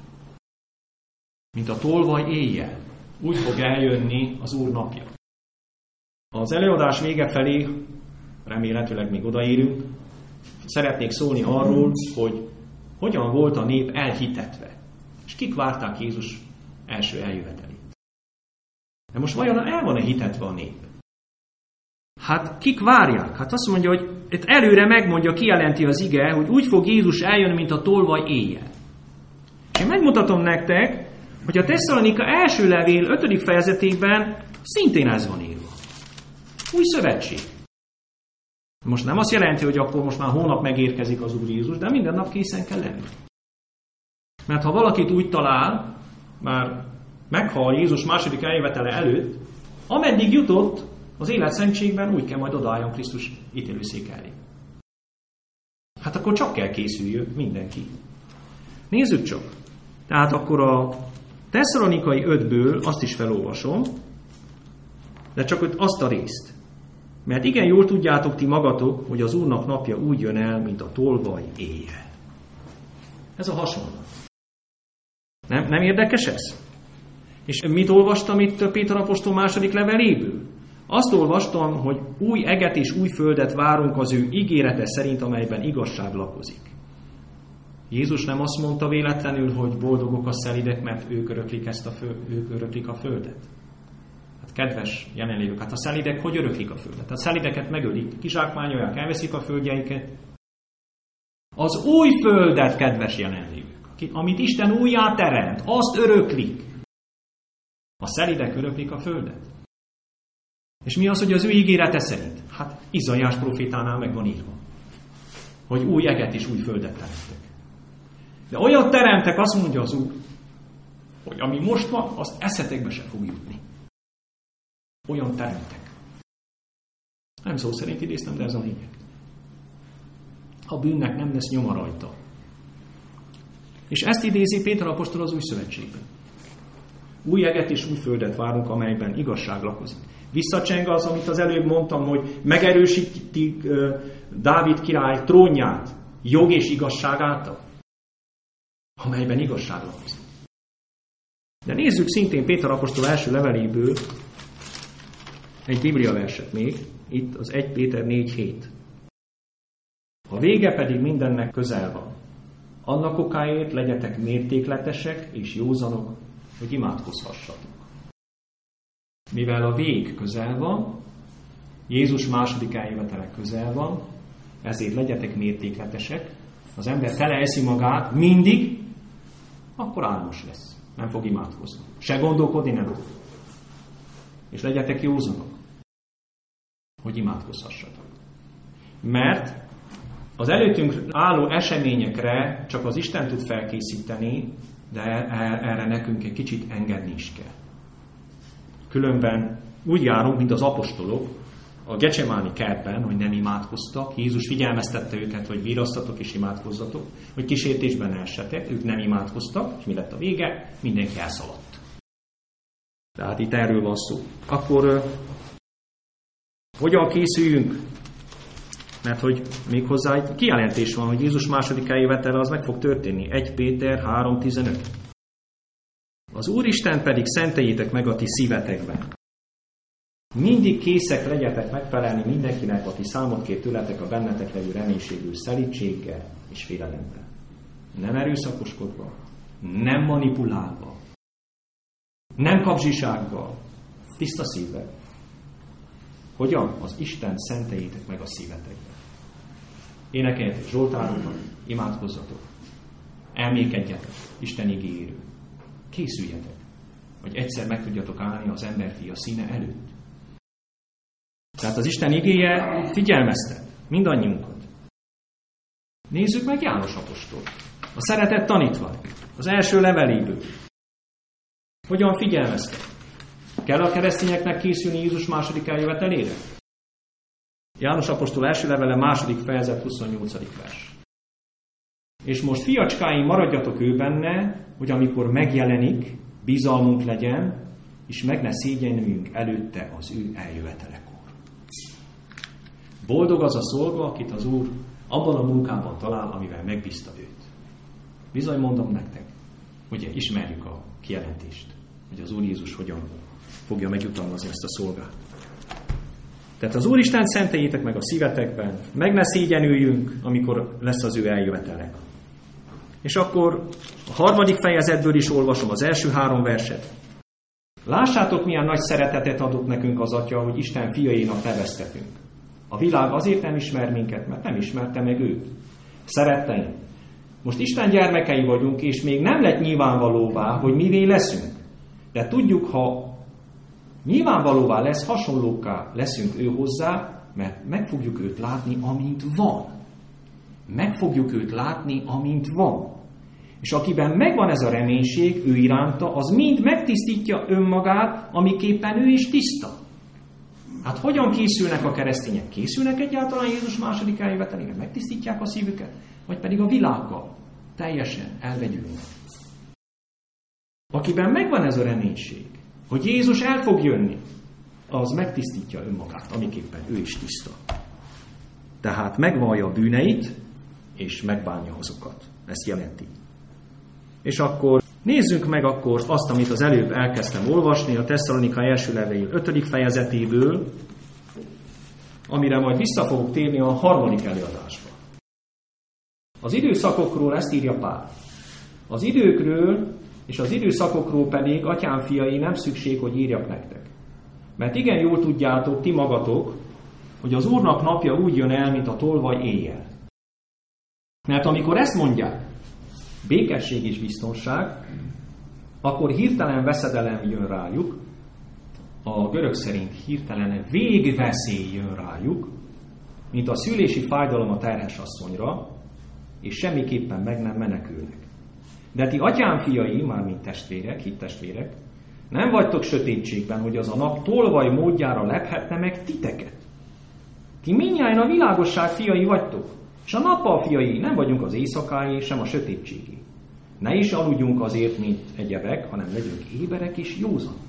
Mint a tolvaj éjjel, úgy fog eljönni az Úr napja. Az előadás vége felé, remélhetőleg még odaérünk, szeretnék szólni arról, hogy hogyan volt a nép elhitetve. És kik várták Jézus első eljövetelét. De most vajon el van-e hitetve a nép? Hát kik várják? Hát azt mondja, hogy itt előre megmondja, kijelenti az ige, hogy úgy fog Jézus eljönni, mint a tolvaj éjjel. És én megmutatom nektek, hogy a Tesszalonika első levél ötödik fejezetében szintén ez van írva. Új szövetség. Most nem azt jelenti, hogy akkor most már hónap megérkezik az Úr Jézus, de minden nap készen kell lenni. Mert ha valakit úgy talál, már meghal Jézus második eljövetele előtt, ameddig jutott az életszentségben, úgy kell majd odaálljon Krisztus ítélőszék elé. Hát akkor csak kell készüljön mindenki. Nézzük csak. Tehát akkor a Tesszalonikai ötből azt is felolvasom, de csak azt a részt. Mert igen jól tudjátok ti magatok, hogy az Úrnak napja úgy jön el, mint a tolvaj éjjel. Ez a hasonlat. Nem, nem érdekes ez? És mit olvastam itt Péter apostol második leveléből? Azt olvastam, hogy új eget és új földet várunk az ő ígérete szerint, amelyben igazság lakozik. Jézus nem azt mondta véletlenül, hogy boldogok a szelídek, mert ők öröklik, ezt a föl, ők öröklik a földet. Hát kedves jelenlévők, hát a szelídek hogy öröklik a földet? A szelídeket megölik, kizsákmányolják, elveszik a földjeiket. Az új földet, kedves jelenlévők, amit Isten újjá teremt, azt öröklik. A szelídek öröklik a földet. És mi az, hogy az ő ígérete szerint? Hát Izaiás profétánál meg van írva, hogy új eget és új földet teremtek. De olyat teremtek, azt mondja az Úr, hogy ami most van, az eszetekbe se fog jutni. Olyan teremtek. Nem szó szerint idéztem, de ez a lényeg. A bűnnek nem lesz nyoma rajta. És ezt idézi Péter apostol az új szövetségben. Új eget és új földet várunk, amelyben igazság lakozik. Visszacseng az, amit az előbb mondtam, hogy megerősítik uh, Dávid király trónját, jog és igazság által, amelyben igazság lakozik. De nézzük szintén Péter apostol első leveléből egy Biblia verset még, itt az egy Péter négy hét. A vége pedig mindennek közel van. Annak okáért legyetek mértékletesek és józanok, hogy imádkozhassatok. Mivel a vég közel van, Jézus második eljövetele közel van, ezért legyetek mértékletesek. Az ember tele eszi magát mindig, akkor álmos lesz. Nem fog imádkozni. Se gondolkodni nem tud. És legyetek józanok, hogy imádkozhassatok. Mert az előttünk álló eseményekre csak az Isten tud felkészíteni, de erre nekünk egy kicsit engedni is kell. Különben úgy járunk, mint az apostolok a Gecsemáni kertben, hogy nem imádkoztak. Jézus figyelmeztette őket, hogy virasztatok és imádkozzatok, hogy kísértésben ne essetek. Ők nem imádkoztak, és mi lett a vége? Mindenki elszaladt. Tehát itt erről van szó. Akkor uh, hogyan készüljünk? Mert hogy méghozzá egy kijelentés van, hogy Jézus második eljövetele az meg fog történni. egy Péter három tizenöt. Az Úristen pedig szenteljétek meg a ti szívetekben. Mindig készek legyetek megfelelni mindenkinek, aki számot kér tőletek a bennetek levő reménységű szelídséggel és félelemmel. Nem erőszakoskodva, nem manipulálva, nem kapzsisággal, tiszta szívvel. Hogyan? Az Isten szenteljétek meg a szívetekben. Énekeljetek zsoltárokat, imádkozzatok, elmékedjetek Isten igéjéről. Készüljetek, hogy egyszer meg tudjatok állni az emberfia színe előtt. Tehát az Isten igéje figyelmeztet mindannyiunkat. Nézzük meg János apostolt, a szeretett tanítvány, az első leveléből. Hogyan figyelmeztet? Kell a keresztényeknek készülni Jézus második eljövetelére? János apostol első levele második fejezet huszonnyolcadik vers. És most, fiacskáim, maradjatok ő benne, hogy amikor megjelenik, bizalmunk legyen, és meg ne szégyenüljünk előtte az ő eljövetelekor. Boldog az a szolga, akit az Úr abban a munkában talál, amivel megbízta őt. Bizony mondom nektek, hogy ismerjük a kijelentést, hogy az Úr Jézus hogyan fogja megjutalmazni ezt a szolgát. Tehát az Úristen szenteljétek meg a szívetekben, meg ne szégyenüljünk, amikor lesz az ő eljövetele. És akkor a harmadik fejezetből is olvasom az első három verset. Lássátok, milyen nagy szeretetet adott nekünk az Atya, hogy Isten fiainak neveztetünk. A világ azért nem ismer minket, mert nem ismerte meg őt. Szeretteim, most Isten gyermekei vagyunk, és még nem lett nyilvánvalóvá, hogy mivé leszünk. De tudjuk, ha nyilvánvalóvá lesz, hasonlókká leszünk ő hozzá, mert meg fogjuk őt látni, amint van. Meg fogjuk őt látni, amint van. És akiben megvan ez a reménység, ő iránta, az mind megtisztítja önmagát, amiképpen ő is tiszta. Hát hogyan készülnek a keresztények? Készülnek egyáltalán Jézus második eljövetelére? Megtisztítják a szívüket? Vagy pedig a világgal teljesen elvegyülnek? Akiben megvan ez a reménység, hogy Jézus el fog jönni, az megtisztítja önmagát, amiképpen ő is tiszta. Tehát megvallja a bűneit, és megbánja azokat. Ezt jelenti. És akkor nézzük meg akkor azt, amit az előbb elkezdtem olvasni, a Tesszalonikai első levél ötödik fejezetéből, amire majd vissza fogok térni a harmadik előadásba. Az időszakokról ezt írja Pál. Az időkről és az időszakokról pedig, atyám fiai, nem szükség, hogy írjak nektek. Mert igen jól tudjátok ti magatok, hogy az Úrnak napja úgy jön el, mint a tolvaj éjjel. Mert amikor ezt mondják, békesség és biztonság, akkor hirtelen veszedelem jön rájuk, a görög szerint hirtelen végveszély jön rájuk, mint a szülési fájdalom a terhes asszonyra, és semmiképpen meg nem menekülnek. De ti atyám fiai, mármint testvérek, hittestvérek, nem vagytok sötétségben, hogy az a nap tolvaj módjára lephetne meg titeket. Ti mindnyájan a világosság fiai vagytok, és a nappal fiai, nem vagyunk az éjszakáé, sem a sötétségé. Ne is aludjunk azért, mint egyebek, hanem legyünk éberek és józanok.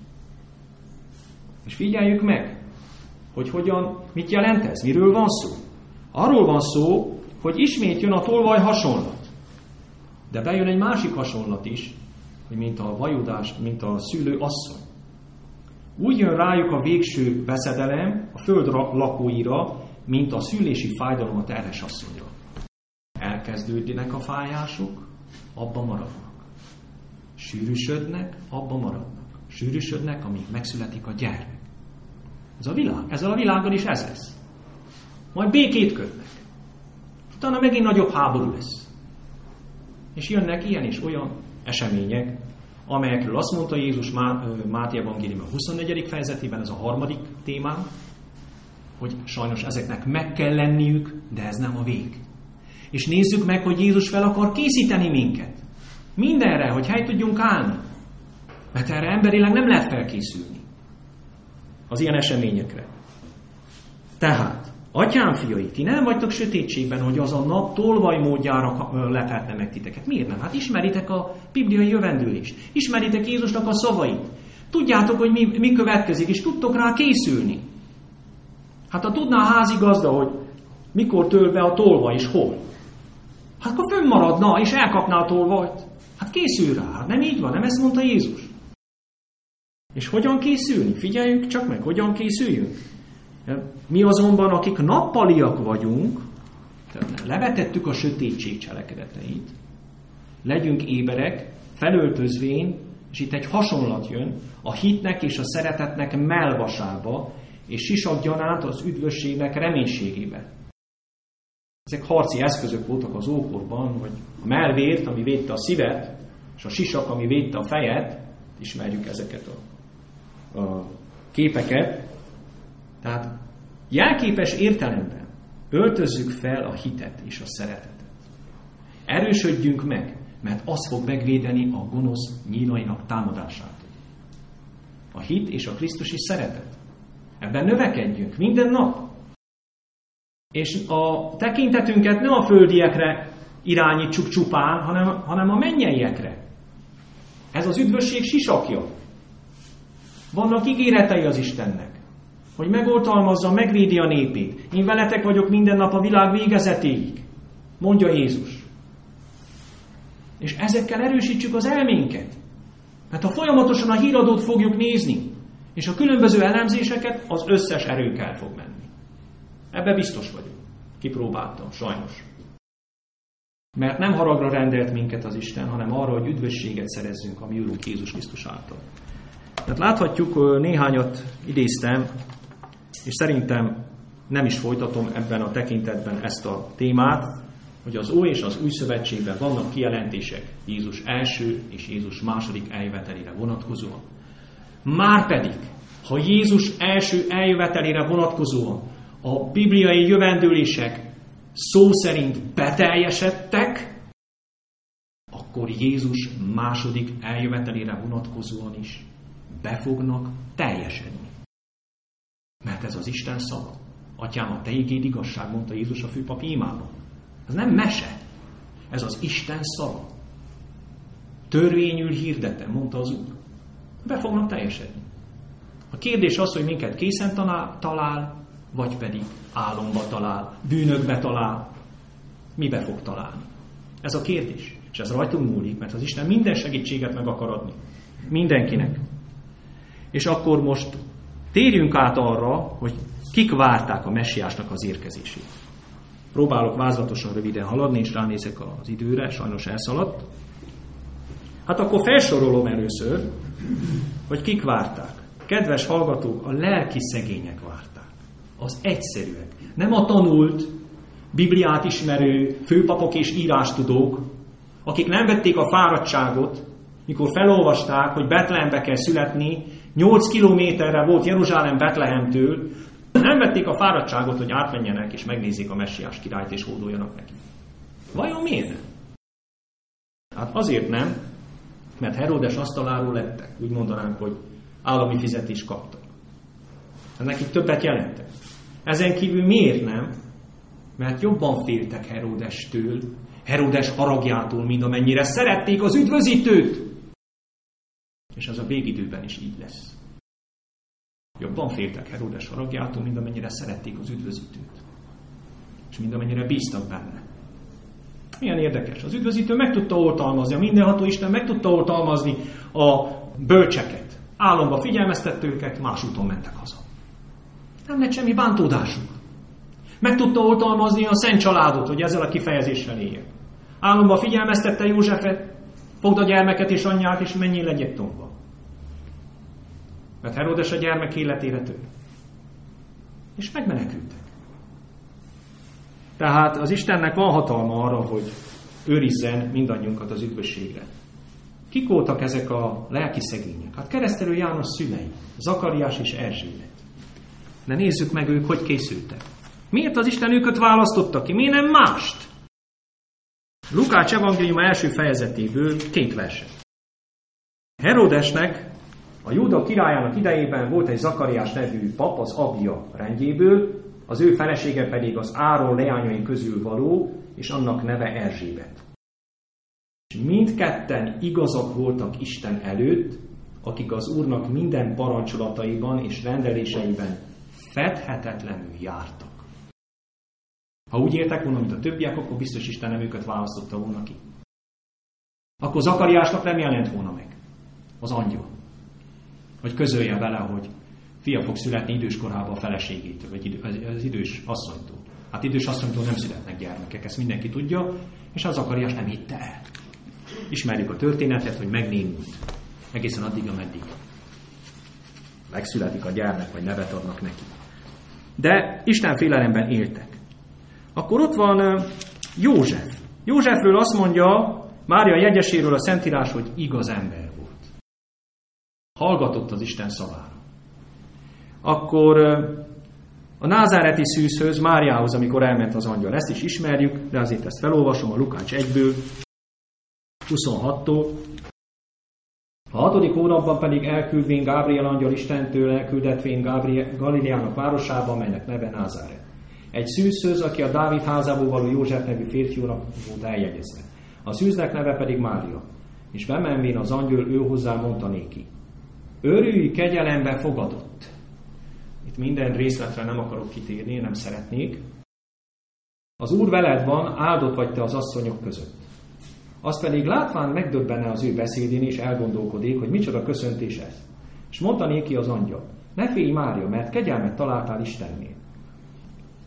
És figyeljük meg, hogy hogyan, mit jelent ez, miről van szó. Arról van szó, hogy ismét jön a tolvaj hasonlat. De bejön egy másik hasonlat is, hogy mint a vajudás, mint a szülő asszony. Úgy jön rájuk a végső veszedelem a föld lakóira, mint a szülési fájdalom a terhes asszonyra. Elkezdődnek a fájások, abba maradnak. Sűrűsödnek, abba maradnak. Sűrűsödnek, amíg megszületik a gyermek. Ez a világ. Ezzel a világgal is ez lesz. Majd békét kötnek. Utána megint nagyobb háború lesz. És jönnek ilyen és olyan események, amelyekről azt mondta Jézus Máté evangélium a huszonnegyedik fejezetében, ez a harmadik témám, hogy sajnos ezeknek meg kell lenniük, de ez nem a vég. És nézzük meg, hogy Jézus fel akar készíteni minket. Mindenre, hogy helyt tudjunk állni. Mert erre emberileg nem lehet felkészülni. Az ilyen eseményekre. Tehát, atyám fiai, ti nem vagytok sötétségben, hogy az a nap tolvaj módjára lephetne meg titeket. Miért nem? Hát ismeritek a bibliai jövendőlést. Ismeritek Jézusnak a szavait. Tudjátok, hogy mi, mi következik, és tudtok rá készülni. Hát ha tudná a házigazda, hogy mikor től be a tolvaj és hol, hát akkor fönnmaradna és elkapná a tolvajt. Hát készül rá. Hát nem így van, nem ezt mondta Jézus. És hogyan készülni? Figyeljünk csak meg, hogyan készüljünk. Mi azonban, akik nappaliak vagyunk, levetettük a sötétség cselekedeteit, legyünk éberek, felöltözvén, és itt egy hasonlat jön, a hitnek és a szeretetnek mellvasába, és sisakgyanánt az üdvösségnek reménységébe. Ezek harci eszközök voltak az ókorban, hogy a mellvért, ami védte a szívet, és a sisak, ami védte a fejet, ismerjük ezeket a, a képeket. Tehát jelképes értelemben öltözzük fel a hitet és a szeretetet. Erősödjünk meg, mert az fog megvédeni a gonosz nyílainak támadásától. A hit és a krisztusi szeretet. Ebben növekedjünk minden nap. És a tekintetünket nem a földiekre irányítsuk csupán, hanem, hanem a mennyeiekre. Ez az üdvösség sisakja. Vannak ígéretei az Istennek, hogy megoltalmazza, megvédi a népét. Én veletek vagyok minden nap a világ végezetéig, mondja Jézus. És ezekkel erősítsük az elménket. Mert ha folyamatosan a híradót fogjuk nézni, és a különböző elemzéseket, az összes erőnkkel fog menni. Ebbe biztos vagyok. Kipróbáltam, sajnos. Mert nem haragra rendelt minket az Isten, hanem arra, hogy üdvösséget szerezzünk a mi Úrunk Jézus Krisztus által. Tehát láthatjuk, néhányat idéztem, és szerintem nem is folytatom ebben a tekintetben ezt a témát, hogy az Ój és az Új Szövetségben vannak kijelentések Jézus első és Jézus második eljövetelére vonatkozóan. Márpedig, ha Jézus első eljövetelére vonatkozóan a bibliai jövendőlések szó szerint beteljesedtek, akkor Jézus második eljövetelére vonatkozóan is be fognak teljesedni. Mert ez az Isten szava. Atyám, a te igéd igazság, mondta Jézus a főpap imában. Ez nem mese. Ez az Isten szava. Törvényül hirdetem, mondta az Úr. Be fognak teljesedni. A kérdés az, hogy minket készen talál, vagy pedig álomba talál, bűnökbe talál. Mibe fog találni? Ez a kérdés. És ez rajtunk múlik, mert az Isten minden segítséget meg akar adni. Mindenkinek. És akkor most térjünk át arra, hogy kik várták a messiásnak az érkezését. Próbálok vázlatosan röviden haladni, és ránézek az időre, sajnos elszaladt. Hát akkor felsorolom először, hogy kik várták. Kedves hallgatók, a lelki szegények várták. Az egyszerűek. Nem a tanult, Bibliát ismerő főpapok és írástudók, akik nem vették a fáradtságot, mikor felolvasták, hogy Betlehembe kell születni, nyolc kilométerre volt Jeruzsálem Betlehemtől, nem vették a fáradtságot, hogy átmenjenek és megnézzék a messiás királyt és hódoljanak neki. Vajon miért nem? Hát azért nem, mert Heródes asztaláról lettek. Úgy mondanánk, hogy állami fizetést kaptak. Ez nekik többet jelentek. Ezen kívül miért nem? Mert jobban féltek Heródestől, Heródes haragjától, mint amennyire szerették az üdvözítőt. És ez a végidőben is így lesz. Jobban féltek Heródes haragjától, mint amennyire szerették az üdvözítőt. És mind amennyire bíztak benne. Milyen érdekes. Az üdvözítő meg tudta oltalmazni, a mindenható Isten meg tudta oltalmazni a bölcseket. Álomba figyelmeztette őket, más úton mentek haza. Nem lett semmi bántódásuk. Meg tudta oltalmazni a szent családot, hogy ezzel a kifejezéssel éljek. Álomba figyelmeztette Józsefet, fogd a gyermeket és anyját, és menjél Egyiptomba. Mert Heródes a gyermek életére tör. És megmenekültek. Tehát az Istennek van hatalma arra, hogy őrizzen mindannyiunkat az üdvösségre. Kik voltak ezek a lelki szegények? Hát Keresztelő János szülei, Zakariás és Erzsébet. De nézzük meg ők, hogy készültek. Miért az Isten őket választotta ki? Miért nem mást? Lukács evangéliuma első fejezetéből két verset. Heródesnek, a Júda királyának idejében volt egy Zakariás nevű pap az Abia rendjéből, az ő felesége pedig az Áron leányai közül való, és annak neve Erzsébet. És mindketten igazak voltak Isten előtt, akik az Úrnak minden parancsolataiban és rendeléseiben fedhetetlenül jártak. Ha úgy éltek volna, mint a többiek, akkor biztos Isten nem őket választotta volna ki. Akkor Zakariásnak nem jelent volna meg az angyal, hogy közölje vele, hogy fia fog születni időskorában a feleségétől, vagy az idős asszonytól. Hát idős asszonytól nem születnek gyermekek, ezt mindenki tudja, és az Zakariás nem hitte el. Ismerjük a történetet, hogy megnémult. Egészen addig, ameddig megszületik a gyermek, vagy nevet adnak neki. De Isten félelemben éltek. Akkor ott van József. Józsefről azt mondja Mária jegyeséről a Szentírás, hogy igaz ember volt. Hallgatott az Isten szavára. Akkor a názáreti szűzhöz, Máriához, amikor elment az angyal, ezt is ismerjük, de azért ezt felolvasom a Lukács egyből, huszonhattól. A hatodik hónapban pedig elküldvén Gábriel angyal Istentől, elküldetvén Gábriel Galileának városába, melynek neve Názáret. Egy szűzhöz, aki a Dávid házából való József nevű férfiúnak volt eljegyezve. A szűznek neve pedig Mária. És bemenvén az angyal ő hozzá mondta néki: örülj, kegyelembe fogadott. Itt minden részletre nem akarok kitérni, nem szeretnék. Az Úr veled van, áldott vagy te az asszonyok között. Az pedig látván megdöbbenne az ő beszédén, és elgondolkodik, hogy micsoda köszöntés ez. És mondta néki az angyal: ne félj, Mária, mert kegyelmet találtál Istennél.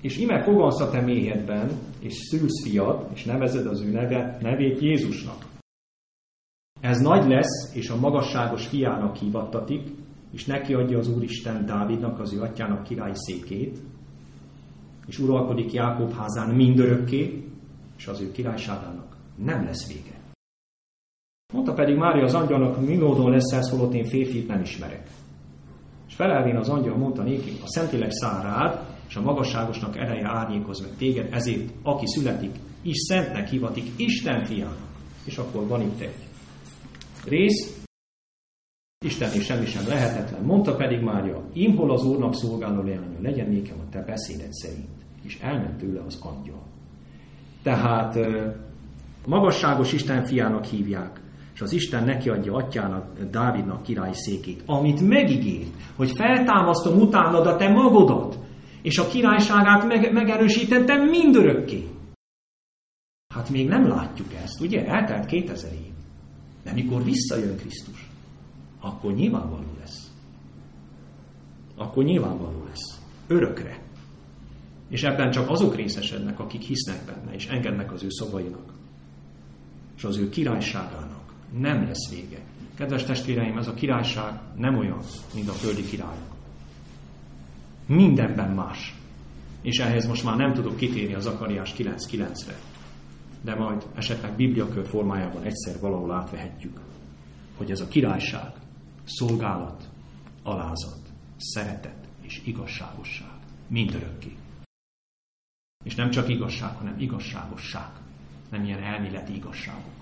És ime fogansz a te méhedben, és szülsz fiat, és nevezed az ő neve, nevét Jézusnak. Ez nagy lesz, és a magasságos fiának hívattatik, és neki adja az Úristen Dávidnak, az ő atyának királyi székét, és uralkodik Jákob házán mindörökké, és az ő királyságának nem lesz vége. Mondta pedig Mária az angyalnak, mi módon lesz ez, holott én férfit nem ismerek. És felelvén az angyal mondta néki, a Szentlélek száll rád, és a magasságosnak ereje árnyékoz meg téged, ezért aki születik, is szentnek hivatik Isten fiának. És akkor van itt egy rész, Isten és semmi sem lehetetlen. Mondta pedig Mária, imhol az Úrnak szolgáló leánya, legyen nékem a te beszéded szerint. És elment tőle az angyal. Tehát magasságos Isten fiának hívják, és az Isten neki adja atyának, Dávidnak királyi székét, amit megígért, hogy feltámasztom utánad a te magodat, és a királyságát meg, megerősítettem mindörökké. Hát még nem látjuk ezt, ugye? Eltelt kétezer év. De mikor visszajön Krisztus, akkor nyilvánvaló lesz. Akkor nyilvánvaló lesz. Örökre. És ebben csak azok részesednek, akik hisznek benne, és engednek az ő szavainak. És az ő királyságának nem lesz vége. Kedves testvéreim, ez a királyság nem olyan, mint a földi királyok. Mindenben más. És ehhez most már nem tudok kitérni a Zakariás kilenc kilencre. De majd esetleg bibliakör formájában egyszer valahol átvehetjük, hogy ez a királyság szolgálat, alázat, szeretet és igazságosság mindörökké. És nem csak igazság, hanem igazságosság. Nem ilyen elméleti igazságok.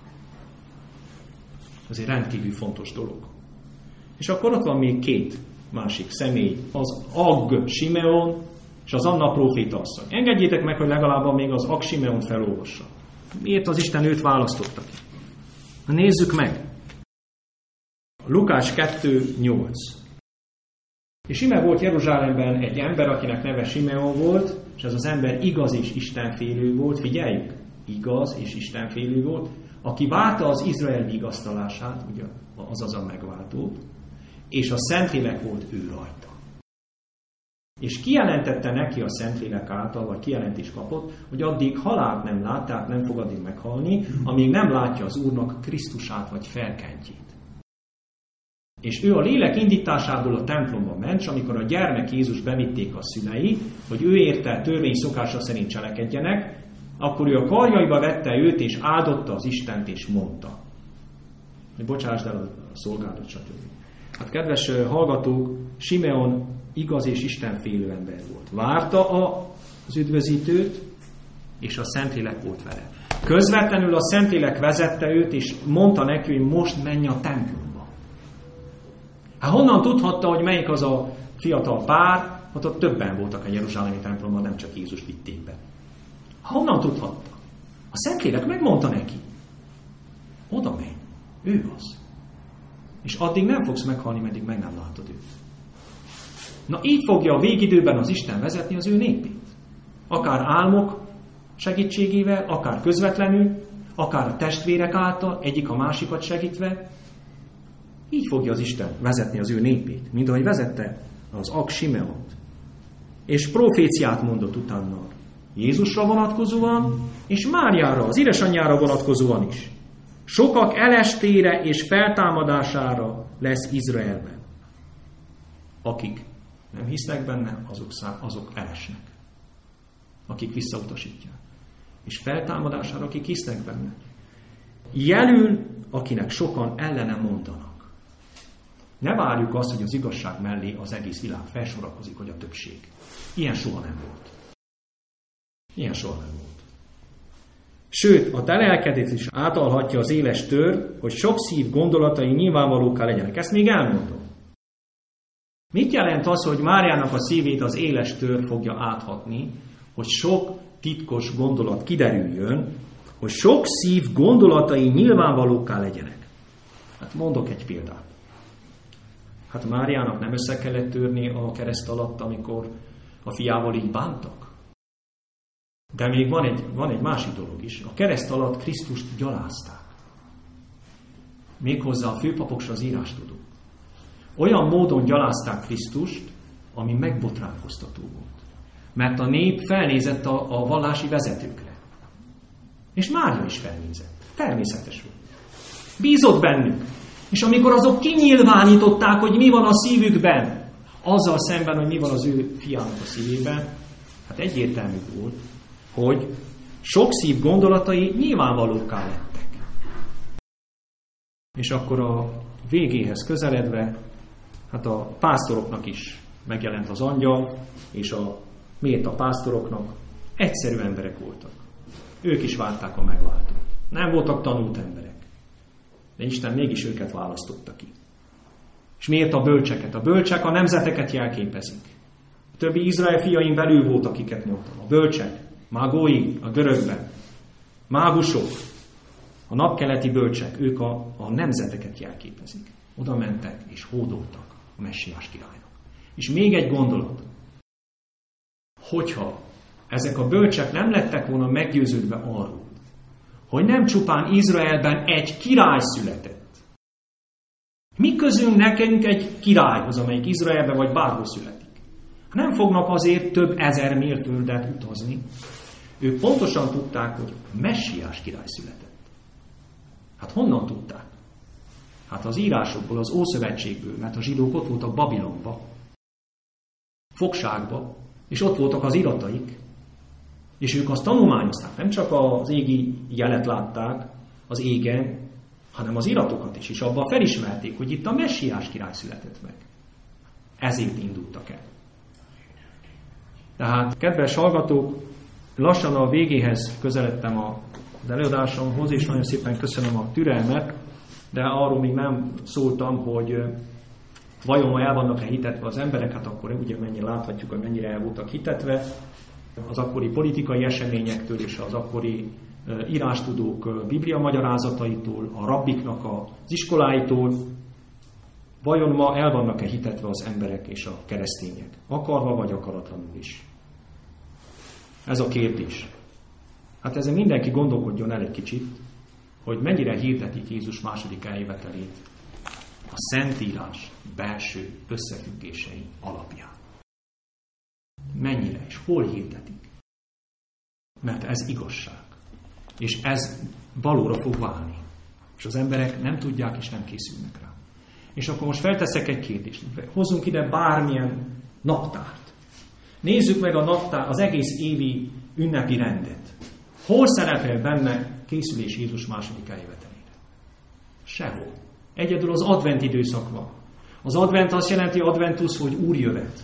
Ez egy rendkívül fontos dolog. És akkor ott van még két másik személy, az Ag Simeon és az Anna próféta asszony. Engedjétek meg, hogy legalább még az Ag Simeont felolvassa. Miért az Isten őt választotta ki? Nézzük meg. Lukács kettő nyolc. És ime volt Jeruzsálemben egy ember, akinek neve Simeon volt, és ez az ember igaz és istenfélő volt, figyeljük, igaz és istenfélő volt, aki várta az Izrael vigasztalását, ugye, azaz a megváltót, és a Szentlélek volt ő rajta. És kijelentette neki a Szentlélek által, vagy kijelentés kapott, hogy addig halált nem lát, tehát nem fog addig meghalni, amíg nem látja az Úrnak Krisztusát, vagy felkentjét. És ő a lélek indításából a templomba ment, és amikor a gyermek Jézus bevitték a szülei, hogy ő érte törvény szokása szerint cselekedjenek, akkor ő a karjaiba vette őt, és áldotta az Istent, és mondta. Bocsásd el a szolgálatot, stb. Hát kedves hallgatók, Simeon igaz és istenfélő ember volt. Várta az üdvözítőt, és a Szentlélek volt vele. Közvetlenül a Szentlélek vezette őt, és mondta neki, hogy most menj a templomba. Hát honnan tudhatta, hogy melyik az a fiatal pár? Hát ott többen voltak a jeruzsálemi templomban, nem csak Jézus vitték be. Honnan tudhatta? A Szentlélek megmondta neki. Oda menj, ő az. És addig nem fogsz meghalni, meddig meg nem látod őt. Na így fogja a végidőben az Isten vezetni az ő népét. Akár álmok segítségével, akár közvetlenül, akár a testvérek által, egyik a másikat segítve. Így fogja az Isten vezetni az ő népét, mint ahogy vezette az Ag Simeont. És proféciát mondott utána Jézusra vonatkozóan, és Máriára, az édesanyjára vonatkozóan is. Sokak elestére és feltámadására lesz Izraelben. Akik nem hisznek benne, azok, szám, azok elesnek. Akik visszautasítják. És feltámadására, akik hisznek benne. Jelül, akinek sokan ellene mondanak. Ne várjuk azt, hogy az igazság mellé az egész világ felsorakozik, hogy a többség. Ilyen soha nem volt. Ilyen soha nem volt. Sőt, a te lelkedet is átalhatja az éles tör, hogy sok szív gondolatai nyilvánvalókká legyenek. Ezt még elmondom. Mit jelent az, hogy Máriának a szívét az éles tör fogja áthatni, hogy sok titkos gondolat kiderüljön, hogy sok szív gondolatai nyilvánvalókká legyenek? Hát mondok egy példát. Hát Máriának nem össze kellett törni a kereszt alatt, amikor a fiával így bántak. De még van egy, van egy másik dolog is. A kereszt alatt Krisztust gyalázták. Méghozzá a főpapok és az írástudók. Olyan módon gyalázták Krisztust, ami megbotránkoztató volt. Mert a nép felnézett a, a vallási vezetőkre. És Mária is felnézett. Természetes volt. Bízott bennük. És amikor azok kinyilvánították, hogy mi van a szívükben, azzal szemben, hogy mi van az ő fiának a szívében, hát egyértelmű volt, hogy sok szív gondolatai nyilvánvalókká lettek. És akkor a végéhez közeledve, hát a pásztoroknak is megjelent az angyal, és a miért a pásztoroknak egyszerű emberek voltak. Ők is várták a megváltót. Nem voltak tanult emberek. De Isten mégis őket választotta ki. És miért a bölcseket? A bölcsek a nemzeteket jelképezik. A többi Izrael fiain belül volt, akiket mondtam. A bölcsek, mágói a görögben, mágusok, a napkeleti bölcsek, ők a, a nemzeteket jelképezik. Oda mentek és hódoltak a messiás királynak. És még egy gondolat. Hogyha ezek a bölcsek nem lettek volna meggyőződve arról, hogy nem csupán Izraelben egy király született. Mi közünk nekünk egy királyhoz, amelyik Izraelben vagy bárhol születik? Nem fognak azért több ezer mérföldet utazni. Ők pontosan tudták, hogy messiás király született. Hát honnan tudták? Hát az írásokból, az Ószövetségből, mert a zsidók ott voltak Babilonba, fogságba, és ott voltak az irataik, és ők azt tanulmányozták, nem csak az égi jelet látták az égen, hanem az iratokat is, és abban felismerték, hogy itt a messiás király született meg. Ezért indultak el. Tehát, kedves hallgatók, lassan a végéhez közeledtem az előadásomhoz, és nagyon szépen köszönöm a türelmet, de arról még nem szóltam, hogy vajon el vannak-e hitetve az emberek, hát akkor ugye mennyire láthatjuk, hogy mennyire el voltak hitetve az akkori politikai eseményektől és az akkori írástudók biblia magyarázataitól, a rabbiknak az iskoláitól. Vajon ma el vannak-e hitetve az emberek és a keresztények? Akarva vagy akaratlanul is? Ez a kérdés. Hát ezen mindenki gondolkodjon el egy kicsit, hogy mennyire hirdetik Jézus második eljövetelét a Szentírás belső összefüggései alapján. Mennyire és hol hirdetik? Mert ez igazság. És ez valóra fog válni. És az emberek nem tudják és nem készülnek rá. És akkor most felteszek egy kérdést. Hozzunk ide bármilyen naptárt. Nézzük meg a naptár, az egész évi ünnepi rendet. Hol szerepel benne készülés Jézus második eljövetelére? Sehol. Egyedül az advent időszak van. Az advent azt jelenti adventus, hogy úrjövet.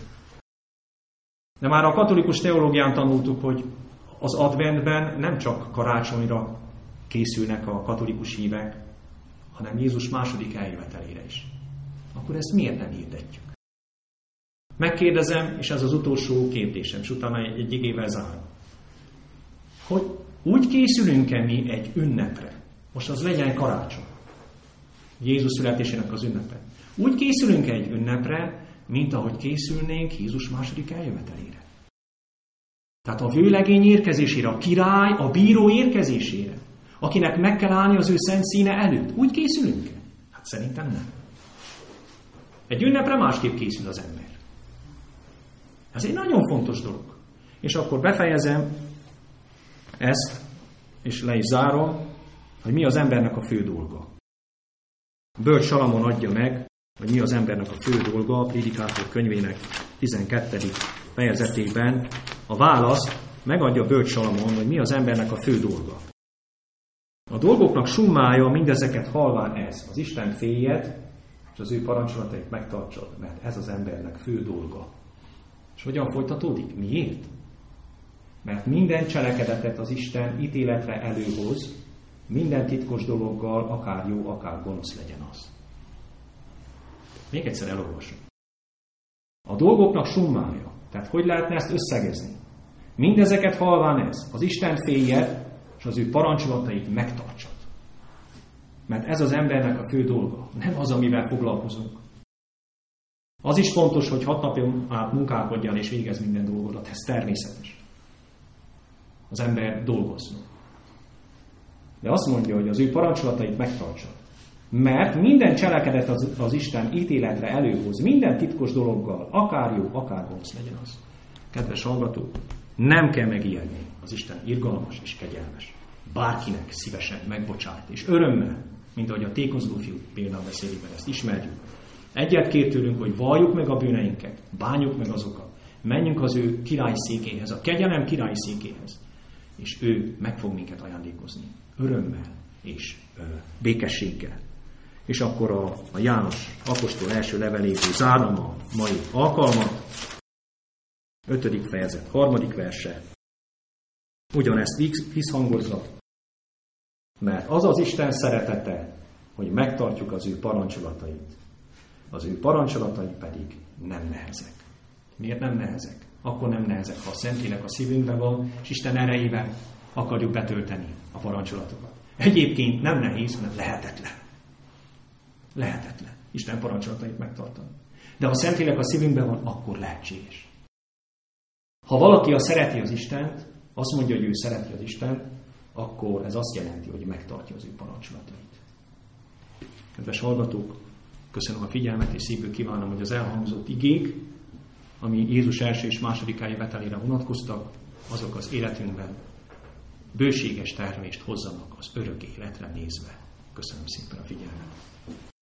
De már a katolikus teológián tanultuk, hogy az adventben nem csak karácsonyra készülnek a katolikus hívek, hanem Jézus második eljövetelére is. Akkor ezt miért nem hirdetjük? Megkérdezem, és ez az utolsó kérdésem, és utána egy, egy igével zárom. Hogy úgy készülünk-e mi egy ünnepre? Most az legyen karácsony. Jézus születésének az ünnepe. Úgy készülünk-e egy ünnepre, mint ahogy készülnénk Jézus második eljövetelére. Tehát a vőlegény érkezésére, a király, a bíró érkezésére, akinek meg kell állni az ő szent színe előtt. Úgy készülünk-e? Hát szerintem nem. Egy ünnepre másképp készül az ember. Ez egy nagyon fontos dolog. És akkor befejezem ezt, és le is zárom, hogy mi az embernek a fő dolga. Bölcs Salamon adja meg, hogy mi az embernek a fő dolga, a Prédikátor könyvének tizenkettedik fejezetében. A választ megadja Bölcs Salamon, hogy mi az embernek a fő dolga. A dolgoknak summája mindezeket halván ez, az Isten féljed, és az ő parancsolatait megtartsad, mert ez az embernek fő dolga. És hogyan folytatódik? Miért? Mert minden cselekedetet az Isten ítéletre előhoz, minden titkos dologgal, akár jó, akár gonosz legyen az. Még egyszer elolvasom. A dolgoknak summája. Tehát hogy lehetne ezt összegezni? Mindezeket halván ez, az Isten féljed, és az ő parancsolatait megtartsad. Mert ez az embernek a fő dolga, nem az, amivel foglalkozunk. Az is fontos, hogy hat napon át munkálkodjan és végez minden dolgodat, ez természetes. Az ember dolgozzon. De azt mondja, hogy az ő parancsolatait megtartsad. Mert minden cselekedet az, az Isten ítéletre előhoz, minden titkos dologgal, akár jó, akár gonosz legyen az. Kedves hallgatók, nem kell megijedni, az Isten irgalmas és kegyelmes. Bárkinek szívesen megbocsát, és örömmel, mint ahogy a tékozló fiú példabeszédében ezt ismerjük. Egyet kér tőlünk, hogy valljuk meg a bűneinket, bánjuk meg azokat, menjünk az ő királyszékéhez, a kegyelem királyszékéhez, és ő meg fog minket ajándékozni. Örömmel és ö, békességgel. És akkor a, a János apostol első leveléből zárom a mai alkalmat. Ötödik fejezet, harmadik verse. Ugyanezt visszhangozza, mert az az Isten szeretete, hogy megtartjuk az ő parancsolatait. Az ő parancsolatai pedig nem nehezek. Miért nem nehezek? Akkor nem nehezek, ha a Szentlélek a szívünkben van, és Isten erejével akarjuk betölteni a parancsolatokat. Egyébként nem nehéz, hanem lehetetlen. Lehetetlen. Isten parancsolatait megtartani. De ha a Szentlélek a szívünkben van, akkor lehetséges. Ha valaki a szereti az Istent, azt mondja, hogy ő szereti az Istent, akkor ez azt jelenti, hogy megtartja az ő parancsolatait. Kedves hallgatók, köszönöm a figyelmet, és szívből kívánom, hogy az elhangzott igék, ami Jézus első és második eljövetelére vonatkoztak, azok az életünkben bőséges termést hozzanak az örök életre nézve. Köszönöm szépen a figyelmet.